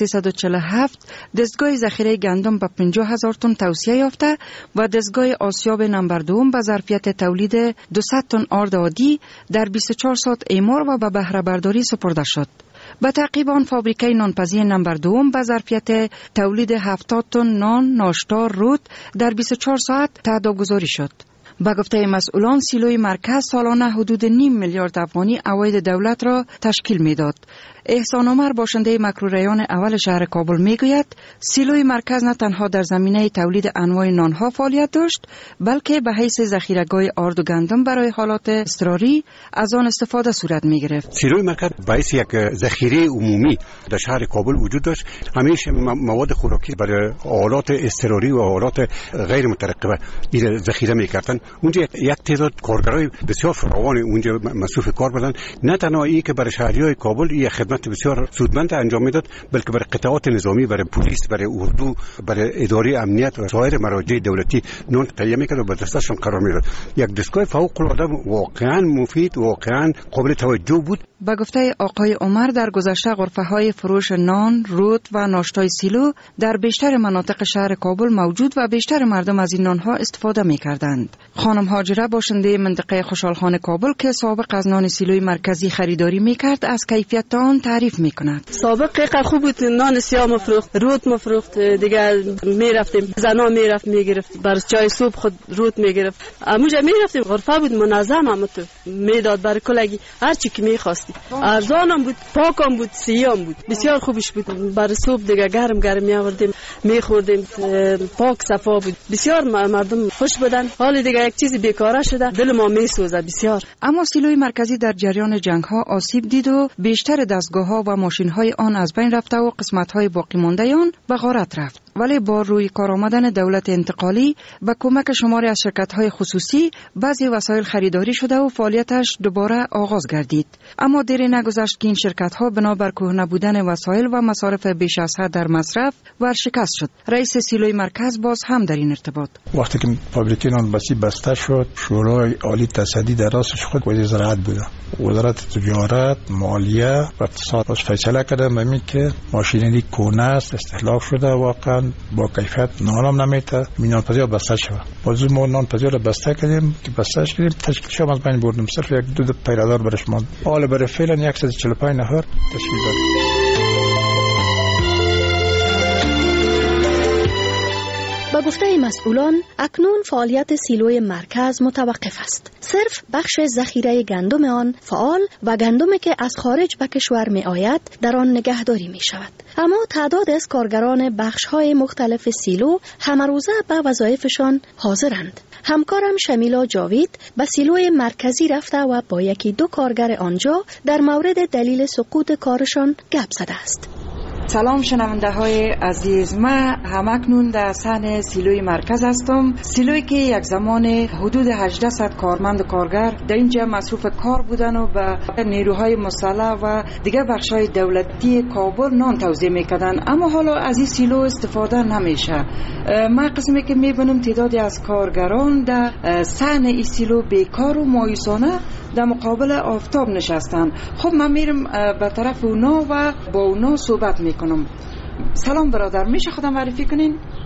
1347 دستگاه ذخیره گندم به 50,000 تن توسعه یافته و دستگاه آسیاب نمبر 2 به ظرفیت تولید 200 تن آرد عادی در 24 ساعت اعمار و به بهره برداری سپرده شد. به تعقیب آن فابریکه نانپزی نمبر 2 به ظرفیت تولید 70 تن نان، ناشتا، رود در 24 ساعت تعدادگذاری شد. با گفته مسئولان سیلوی مرکز سالانه حدود 0.5 میلیارد افغانی عواید دولت را تشکیل میداد. احسان عمر باشنده مکروریان اول شهر کابل میگوید سیلوی مرکز نه تنها در زمینه تولید انواع نانها فعالیت داشت، بلکه به حیث ذخیره‌گاه آرد و گندم برای حالات اضطراری از آن استفاده صورت میگرفت. سیلوی مرکز به حیث یک ذخیره عمومی در شهر کابل وجود داشت. همیشه مواد خوراکی برای حالات اضطراری و حالات غیر مترقبه این ذخیره میکردن. اونجا یک تعداد کارگرای بسیار فراوان اونجا مصروف کار بودند. نه تنها این که برای شهریای کابل این خدمت بسیار سودمند انجام میداد، بلکه برای قطعات نظامی، برای پلیس، برای اردو، برای اداره امنیت و سایر مراجع دولتی نان تهیه میکرد و به دستشون قرار میداد. یک دستگاه فوق العاده واقعا مفید، واقعا قابل توجه بود. با گفته آقای عمر در گذشته غرفه‌های فروش نان، رود و ناشتای سیلو در بیشتر مناطق شهر کابل موجود و بیشتر مردم از این نانها استفاده می‌کردند. خانم هاجره باشنده منطقه خوشحالخان کابل که سابق از نان سیلوی مرکزی خریداری می‌کرد از کیفیت آن تعریف می‌کند. سابق خوب بود، نان سیاه مفروخت، رود مفروخت، دیگه می‌رفتیم زنا می‌رفت می‌گرفت، بر چای صبح خود رود می‌گرفت. اموجا می‌رفتیم غرفه بود منظم، هم تو میداد برای کلگی هر چی که می‌خواستی. ارزانم بود، پاکم بود، سیام بود، بسیار خوبش بود. برای صبح دیگه گرم می‌آوردیم می‌خوردیم، پاک صفا بود، بسیار مردم خوش بودن. حال دیگه یک چیزی بیکاره شده، دل ما میسوزه بسیار. اما سیلوی مرکزی در جریان جنگ‌ها آسیب دید و بیشتر دستگاه‌ها و ماشین‌های آن از بین رفته و قسمت‌های باقی مانده آن به غارت رفت. ولی با روی کار آمدن دولت انتقالی و کمک شماری از شرکت‌های خصوصی بعضی وسایل خریداری شده و فعالیتش دوباره آغاز گردید. اما دیری نگذشت که این شرکت‌ها بنابر کهنه بودن وسایل و مصارف بیش از حد در مصرف ورشکست شد. رئیس سیلوی مرکز باز هم در این ارتباط وقتی که فابریکه نانپزی بسته شد، شورای عالی تصدی در راستش خود وزیر زراعت بود. وزارت تجارت، مالیه و اقتصاد فیصله کردن به این که ماشینری کهنه است، استهلاک شده، واقعا با کیفیت نانم نمیته، نانپزی بسته شد. باز ما نانپزی رو بسته کردیم که بستهش کردیم، تشکیلش از بین بردیم، صرف یک دو پیرادار برش ماند. حالا برای فعلا 145 نفر تشکیل دادیم. با گفته مسئولان اکنون فعالیت سیلوی مرکز متوقف است. صرف بخش ذخیره گندم آن فعال و گندمی که از خارج به کشور می آید در آن نگهداری می شود. اما تعداد از کارگران بخش های مختلف سیلو همه روزه به وظایفشان حاضرند. همکارم شمیلا جاوید به سیلوی مرکزی رفته و با یکی دو کارگر آنجا در مورد دلیل سقوط کارشان گپ زده است. سلام شنونده های عزیز، من همکنون در صحن سیلوی مرکز هستم. سیلوی که یک زمان حدود 800 کارمند و کارگر در اینجا مصروف کار بودن و به نیروهای مسلح و دیگه بخشای دولتی کابل نان توزیع میکردن، اما حالا از این سیلو استفاده نمیشه. من قسمی که میبینم تعدادی از کارگران در صحن این سیلو بیکار و مایوسانه در مقابل آفتاب نشستن. خب من میرم به طرف اونا و با اونا صحبت میکنم. سلام برادر، میشه خودم معرفی کنین؟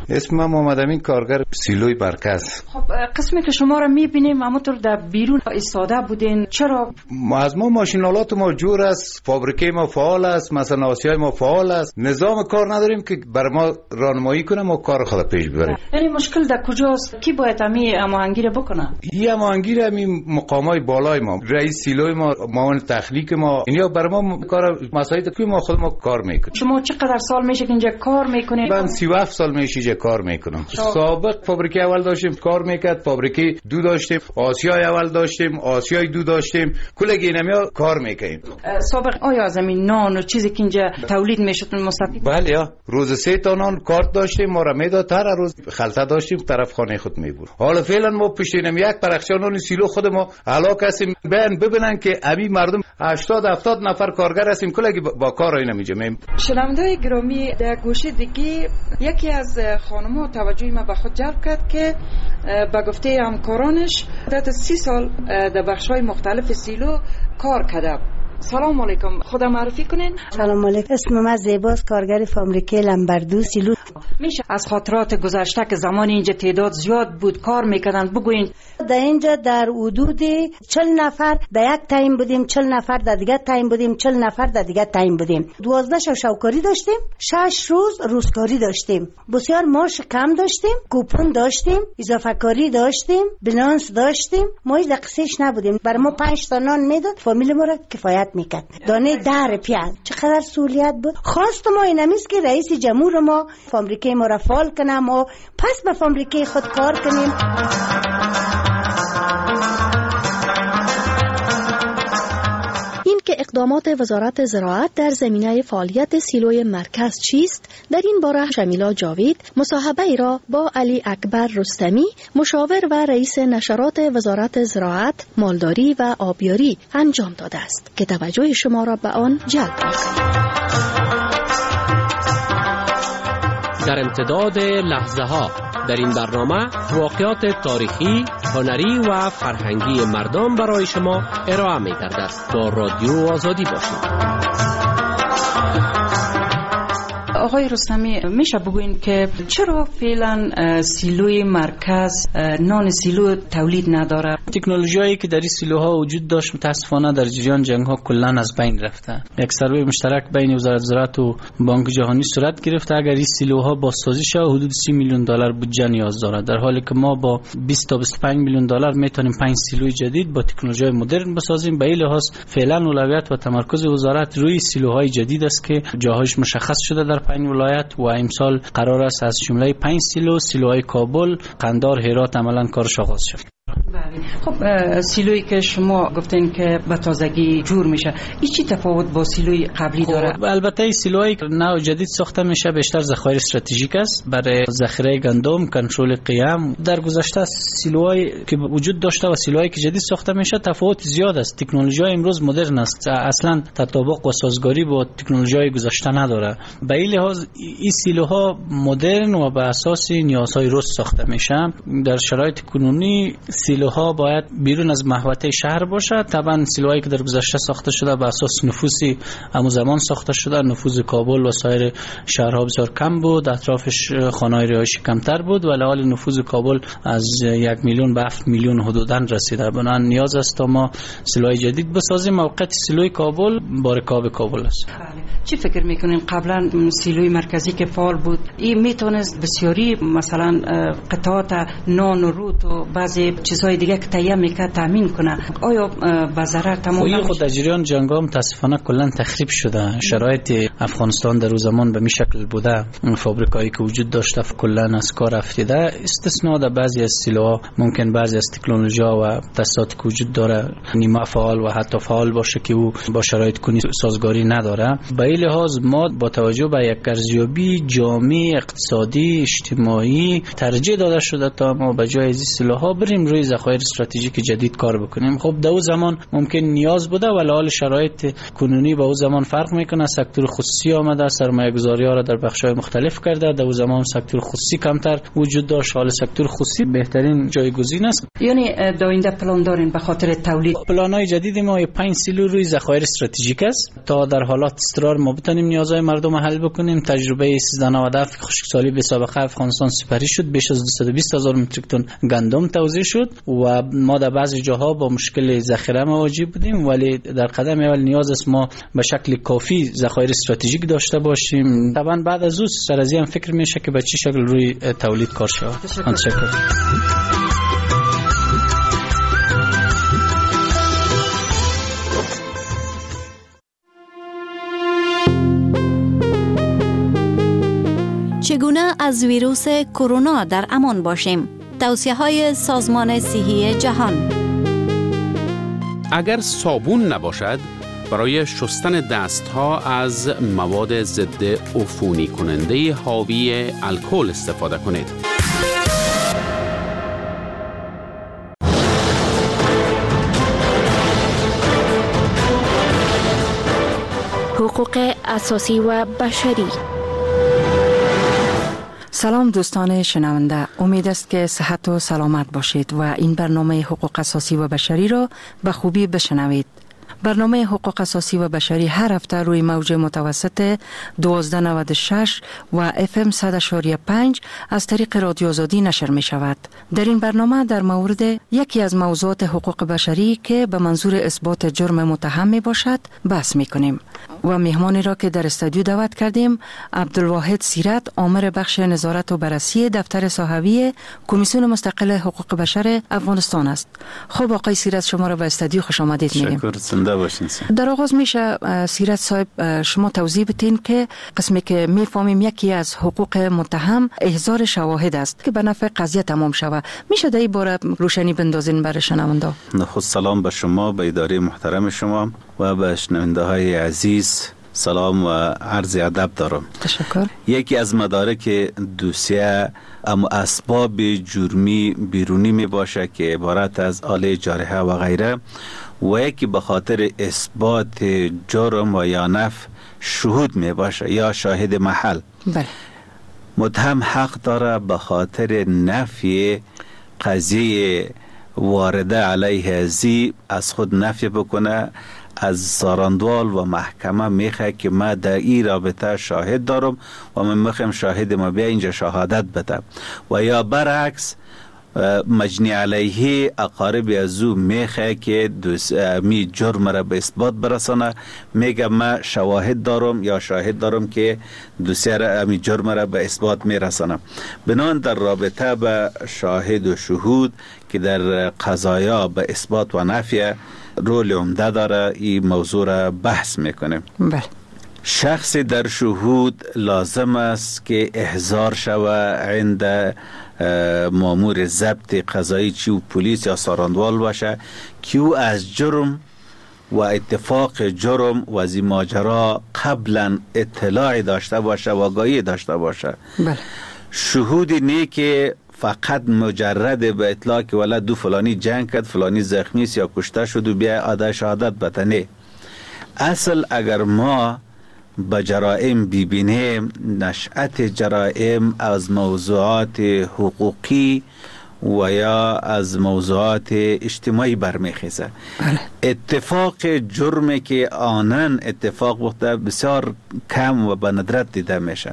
اسم من محمد امین، کارگر سیلوی مرکز. خب قسمی که شما را میبینیم همونطور در بیرون ایستاده بودین، چرا؟ از ما ماشینالات ما جور است، فابریکه ما فعال است، مثلا آسیای ما فعال است، نظام کار نداریم که بر ما راهنمایی کنه ما کار خود پیش ببریم. یعنی مشکل در کجاست؟ کی باید هماهنگی را بکنه؟ این هماهنگی را مقامای بالای ما، رئیس سیلوی ما، معاون تخلیق ما، اینا بر ما کار مسائل که ما خود ما کار میکنیم. شما چقدر سال میشه که اینجا کار میکنید؟ من 37 سال میشه اینجا کار میکنم. سابق فابریکه اول داشتیم کار میکرد، فابریکه دو داشتیم، آسیای اول داشتیم، آسیای دو داشتیم، کلگی اینمیا کار میکنیم. سابق آیا از این نان و چیزی که اینجا تولید میشد مستفید؟ بله، روز 3 تا نان کارت داشتیم، ما را میداد، هر روز خلطه داشتیم، طرف خانه خود میبرد. حالا فعلا ما پشتینم یک پرخچه نان سیلو خود ما علاق هستیم، ببینن که ابی مردم 80 نفر کارگر هستیم، کلگی با کار اینا میجمیم. شنونده‌های گرامی، در گوشه دیگه یکی از خانم‌ها توجه ما به خود جلب کرد که به گفته همکارانش مدت 30 سال در بخش‌های مختلف سیلو کار کرده. سلام علیکم، خودم معرفی کنین. سلام علیکم، اسم من زیباست، کارگر فابریکه لمبردو سیلو. میشه از خاطرات گذشته که زمان اینجا تعداد زیاد بود کار میکردن بگوین؟ در اینجا در حدود 40 نفر در یک تایم بودیم، 40 نفر در دیگه تایم بودیم، 40 نفر در دیگه تایم بودیم. 12 شوکاری داشتیم، 6 روز روزکاری داشتیم، بسیار معاش کم داشتیم، کوپن داشتیم، اضافه کاری داشتیم، بلانس داشتیم. ما هیچ قصهش نبودیم، برای ما 5 تا نان میداد، فامیل ما را کفایت میکرد. دانه در پیاز چقدر سهولیت بود. خواست ما اینمیست که رئیس جمهور ما فابریکه ما را فعال کنه، ما پس به فابریکه خود کار کنیم. این که اقدامات وزارت زراعت در زمینه فعالیت سیلوی مرکز چیست، در این باره شمیلا جاوید مصاحبه ای را با علی اکبر رستمی، مشاور و رئیس نشرات وزارت زراعت، مالداری و آبیاری انجام داده است که توجه شما را به آن جلب می‌کند. در امتداد لحظه ها در این برنامه واقعات تاریخی، هنری و فرهنگی مردم برای شما ارائه می گردد. با رادیو آزادی باشید. آقای رستمی، میشه بگوین که چرا فعلا سیلوی مرکز نان سیلو تولید نداره؟ تکنولوژیایی که در این سیلوها وجود داشت متاسفانه در جریان جنگ ها کلا از بین رفته. یک سروی مشترک بین وزارت زراعت و بانک جهانی صورت گرفته. اگر این سیلوها بازسازی شه حدود 30 میلیون دلار بودجه نیاز داره، در حالی که ما با 20 تا 25 میلیون دلار میتونیم 5 سیلوی جدید با تکنولوژی مدرن بسازیم. به این لحاظ فعلا اولویت و تمرکز وزارت روی سیلوهای جدید است که جاهایش مشخص شده در 5 ولایت و امسال قرار است از جمله 5 سیلوهای کابل، قندار، هرات عملاً کارش آغاز شد. خب سیلویی که شما گفتین که به تازگی جور میشه، این چی تفاوت با سیلوی قبلی داره؟ البته این سیلوهای نو جدید ساخته میشه بیشتر ذخایر استراتژیک است برای ذخیره گندم، کنترل قیام. در گذشته سیلوهایی که وجود داشته و سیلوهایی که جدید ساخته میشه تفاوت زیاد است. تکنولوژی امروز مدرن است، اصلا تطابق و سازگاری با تکنولوژی گذشته نداره. به این لحاظ این سیلوها مدرن و بر اساس نیازهای روز ساخته میشه. در شرایط کنونی سیلوها باید بیرون از محوطه شهر باشه. طبعا سیلوهایی که در گذشته ساخته شده بر اساس نفوذی همون زمان ساخته شده، نفوذ کابل و سایر شهرها بسیار کم بود، اطرافش خانه‌های رهایشی کمتر بود، ولی حال نفوذ کابل از 1 میلیون به 7 میلیون حدوداً رسیده. بنابراین نیاز است تا ما سیلوهای جدید بسازیم. موقعیت سیلوی کابل با رکاب کابل است. چی فکر میکنین قبلا سیلوی مرکزی که فعال بود این میتونست بسیاری مثلا قطعات نان و روت و بعضی چیزهای دیگه که تهیه میکرد تامین کنه؟ آیا به ضرر تمام نمیشه؟ خود در جریان جنگ ها متاسفانه کلا تخریب شده. شرایط افغانستان در اون زمان به می شکل بوده، فابریکایی که وجود داشته کلا از کار افتیده. استثنا در بعضی از سیلوها ممکن بعضی از تکنولوژی ها و تاسیساتی که وجود داره نیمه فعال و حتی فعال باشه که او با شرایط کنی سازگاری نداره. به این لحاظ ما با توجه به یک ارزیابی جامع اقتصادی اجتماعی ترجیح داده شده تا ما به جای از سیلوها بریم روی ذخایر استراتژیک جدید کار بکنیم. خب در اون زمان ممکن نیاز بوده ولی حال شرایط کنونی با اون زمان فرق میکنه. سکتور خصوصی آمده، سرمایه‌گذاری ها را در بخش‌های مختلف کرده. در اون زمان سکتور خصوصی کمتر وجود داشت، حال سکتور خصوصی بهترین جایگزین است. یعنی در آینده پلان دارین به خاطر تولید؟ پلان‌های جدید ما 5 سیلو روی ذخایر استراتژیک است تا در حالات اضطرار ما بتونیم نیازهای مردم حل بکنیم. تجربه 1397 خشکسالی به سابقه افغانستان سپری شد، بیش از 220,000 متریک تن گندم توزیع شد و ما در بعضی جاها با مشکل ذخیره مواجه بودیم، ولی در قدم اول نیاز است ما به شکل کافی ذخایر استراتژیک داشته باشیم. طبعا بعد از اون سر از این فکر میشه که به چه شکل روی تولید کار شود. تشکر. چگونه از ویروس کرونا در امان باشیم؟ توصیه‌های سازمان صحی جهان. اگر صابون نباشد، برای شستن دستها از مواد ضد عفونی کننده حاوی الکل استفاده کنید. حقوق اساسی و بشری. سلام دوستان شنونده، امید است که صحت و سلامت باشید و این برنامه حقوق اساسی و بشری را به خوبی بشنوید. برنامه حقوق اساسی و بشری هر هفته روی موج متوسط 1296 و FM 100.5 از طریق رادیو آزادی نشر می شود. در این برنامه در مورد یکی از موضوعات حقوق بشری که به منظور اثبات جرم متهم می باشد بحث می کنیم و مهمانی را که در استودیو دعوت کردیم عبدالواحد سیرت، آمر بخش نظارت و بررسی دفتر صحوی کمیسیون مستقل حقوق بشر افغانستان است. خب آقای سیرت، شما را به استودیو خوش آمدید میگیم. شکر، زنده باشین. در آغاز میشه سیرت صاحب شما توضیح بدین که قسمی که میفهمیم یکی از حقوق متهم احضار شواهد است که به نفع قضیه تمام شود. میشه در این باره روشنی بندازین برای شنونده؟ خود سلام به شما، به اداره محترم شما و به شنونده های عزیز سلام و عرض ادب دارم. تشکر. یکی از مدارک دوسیه اما اسباب جرمی بیرونی می باشه که عبارت از آله جارحه و غیره و یکی به خاطر اثبات جرم و یا نفی شهود می باشه یا شاهد محل. بله. متهم حق داره به خاطر نفی قضیه وارده علیه ازی از خود نفی بکنه، از ساراندوال و محکمه میخواه که ما در این رابطه شاهد دارم و من میخوام شاهد ما بیا اینجا شهادت بده، و یا برعکس مجنی علیه اقارب از او میخواه که می جرم را به اثبات برسانه، میگه ما شواهد دارم یا شاهد دارم که دوسیه را می جرم را به اثبات میرسانه. بنان در رابطه به شاهد و شهود که در قضایا به اثبات و نفی رول عمده داره، این موضوع را بحث میکنیم. بله. شخص در شهود لازم است که احضار شود عند مامور ضبط قضایی، چی و پلیس یا ساراندوال باشه، که او از جرم و اتفاق جرم و از این ماجرا قبلا اطلاع داشته باشه و آگاهی داشته باشه. بله. شهود نه که فقط مجرد به اطلاع که ولی دو فلانی جنگ کرد، فلانی زخمی است یا کشته شد و بیا آده شهادت بتنه. اصل اگر ما به جرائم ببینیم، نشأت جرائم از موضوعات حقوقی و یا از موضوعات اجتماعی برمیخیزه. اتفاق جرمی که آنن اتفاق بوده بسیار کم و به ندرت دیده میشه.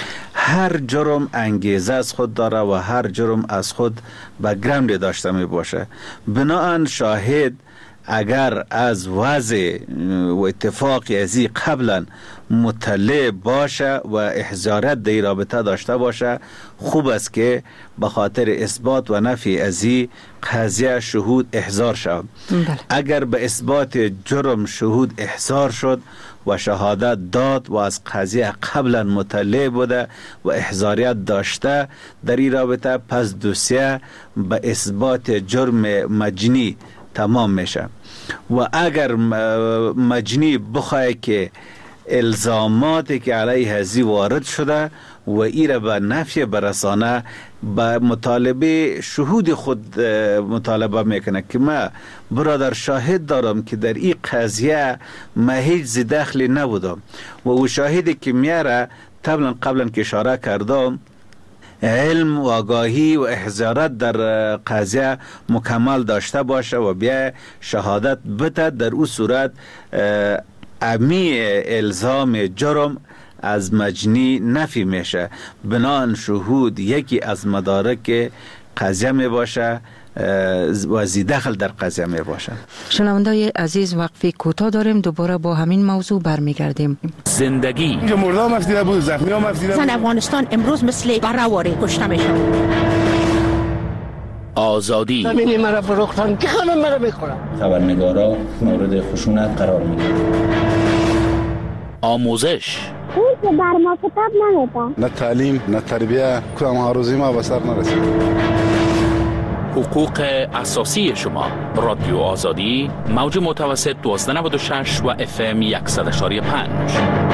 هر جرم انگیزه از خود داره و هر جرم از خود بک‌گراند داشته می باشه. بناهن شاهد اگر از وضع و اتفاق ازی قبلا مطلع باشه و احضارت در رابطه داشته باشه، خوب است که به خاطر اثبات و نفی ازی قضیه شهود احضار شد. اگر به اثبات جرم شهود احضار شد و شهادت داد و از قضیه قبلا مطلع بوده و احضاریت داشته در این رابطه، پس دوسیه به اثبات جرم مجنی تمام میشه. و اگر مجنی بخواه که الزاماتی که علیه ازی وارد شده و ایره به نفی برسانه به مطالبه شهود خود مطالبه میکنه که من برادر شاهد دارم که در این قضیه ما هیچ دخلی نبودم و او شاهدی که میاره قبلا که اشاره کردم علم و آگاهی و احضارات در قضیه مکمل داشته باشه و بیا شهادت بده، در او صورت امی الزام جرم از مجنی نفی میشه. بنان شهود یکی از مدارک قضیه می باشه و دخل در قضیه می باشه. شنوندای عزیز وقفی کوتاه داریم، دوباره با همین موضوع برمیگردیم. زندگی اینجا مرده هم افزیده بود، زخمی هم افزیده بود. زن افغانستان امروز مثل برهواره کشته میشه. آزادی زمینی مرا فروختن که همه مرا میخورن. خبرنگارا مورد خشونت قرار میگیرن. آموزش اون که بر ما کتاب نمیده. نه تعلیم نه تربیه، کدام آرزوی ما به سر نرسید. حقوق اساسی شما. رادیو آزادی، موج متوسط 1296 و FM 100.5.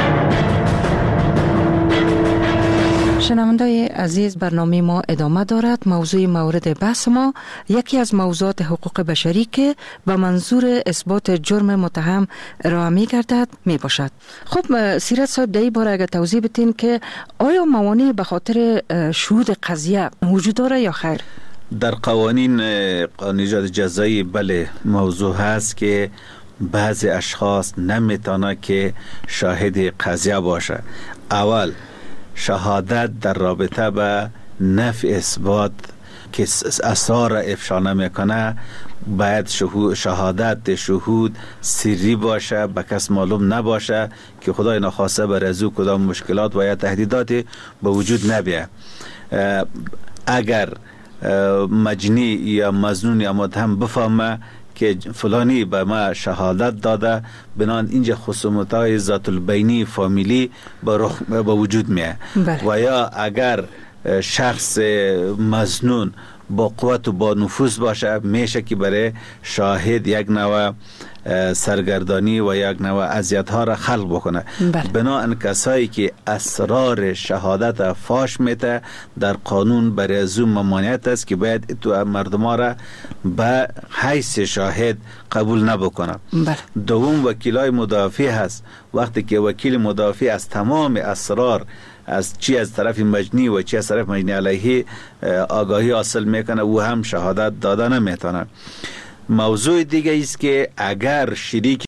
شنوندای عزیز، برنامه ما ادامه دارد. موضوع مورد بحث ما یکی از موضوعات حقوق بشری که به منظور اثبات جرم متهم ارائه می گردد می باشد. خب سیرت صاحب، در این باره اگر توضیح بدین که آیا موانع به خاطر شهود قضیه وجود داره یا خیر؟ در قوانین ایجاد جزایی بله موضوع هست که بعضی اشخاص نمیتونه که شاهد قضیه باشه. اول شهادت در رابطه به نفی اثبات که اسرار افشا نمیکنه باید شهادت شهود سری باشه، به کس معلوم نباشه که خدای نخواسته بر از او کدام مشکلات و یا تهدیدات به وجود نبیه. اگر مجنی یا مظنون یا متهم بفهمه که فلانی به ما شهادت داده، بنان اینجا خصومت‌های ذات البینی فامیلی به وجود میه. و یا اگر شخص مظنون با قوت و با نفوذ باشه، میشه که برای شاهد یک نوع سرگردانی و یک نوع اذیت ها را خلق بکنه. بنابراین کسایی که اسرار شهادت فاش میته در قانون برای از اون ممانعت است که باید تو مردم ها را به حیث شاهد قبول نبکنه. دوم وکیلای مدافع هست. وقتی که وکیل مدافع از تمام اسرار از چی از طرف مجنی و چی از طرف مجنی علیه آگاهی حاصل میکنه، او هم شهادت داده نمیتونه. موضوع دیگه است که اگر شریک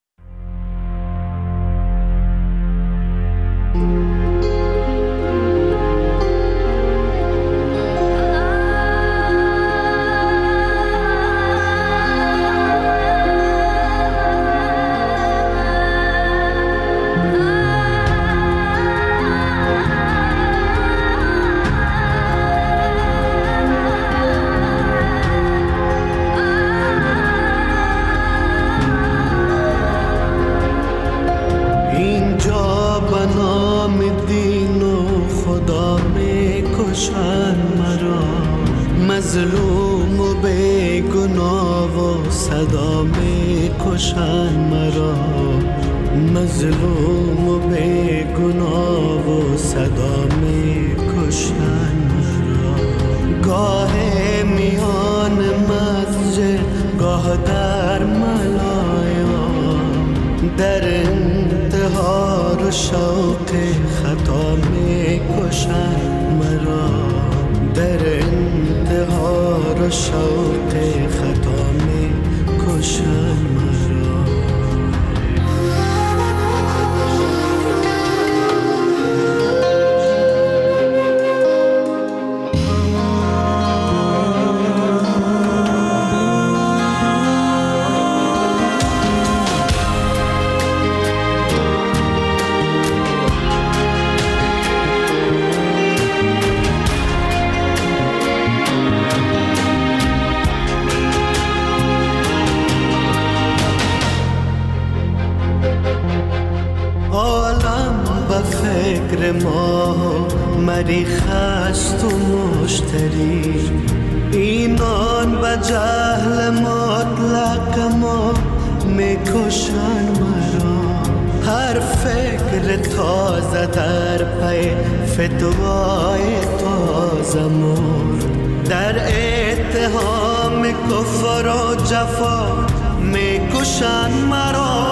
مظلوم و بے گناه و صدا می کشن مرا، مظلوم و بے گناه و صدا می کشن مرا. گاه میان مسجد گاه در ملایا، در انتحار و شوق خطا می کشن مرا، در انتحار و شوق خطا می کشن مرا. فکر ما مریخ است و مشتری، اینان و جهل مطلق ما میکشن مرا. هر فکر مهر تازه در پی فتوای تازه مرد در اتهام کفر و جفا میکشن مرا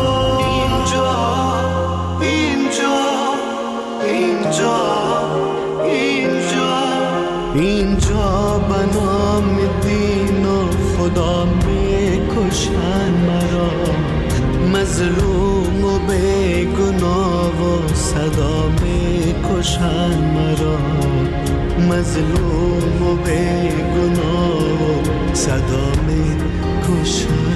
اینجا به نام دین و خدا میکشن مرا مظلوم و بیگناه و صدا میکشن مرا مظلوم و بیگناه و صدا میکشن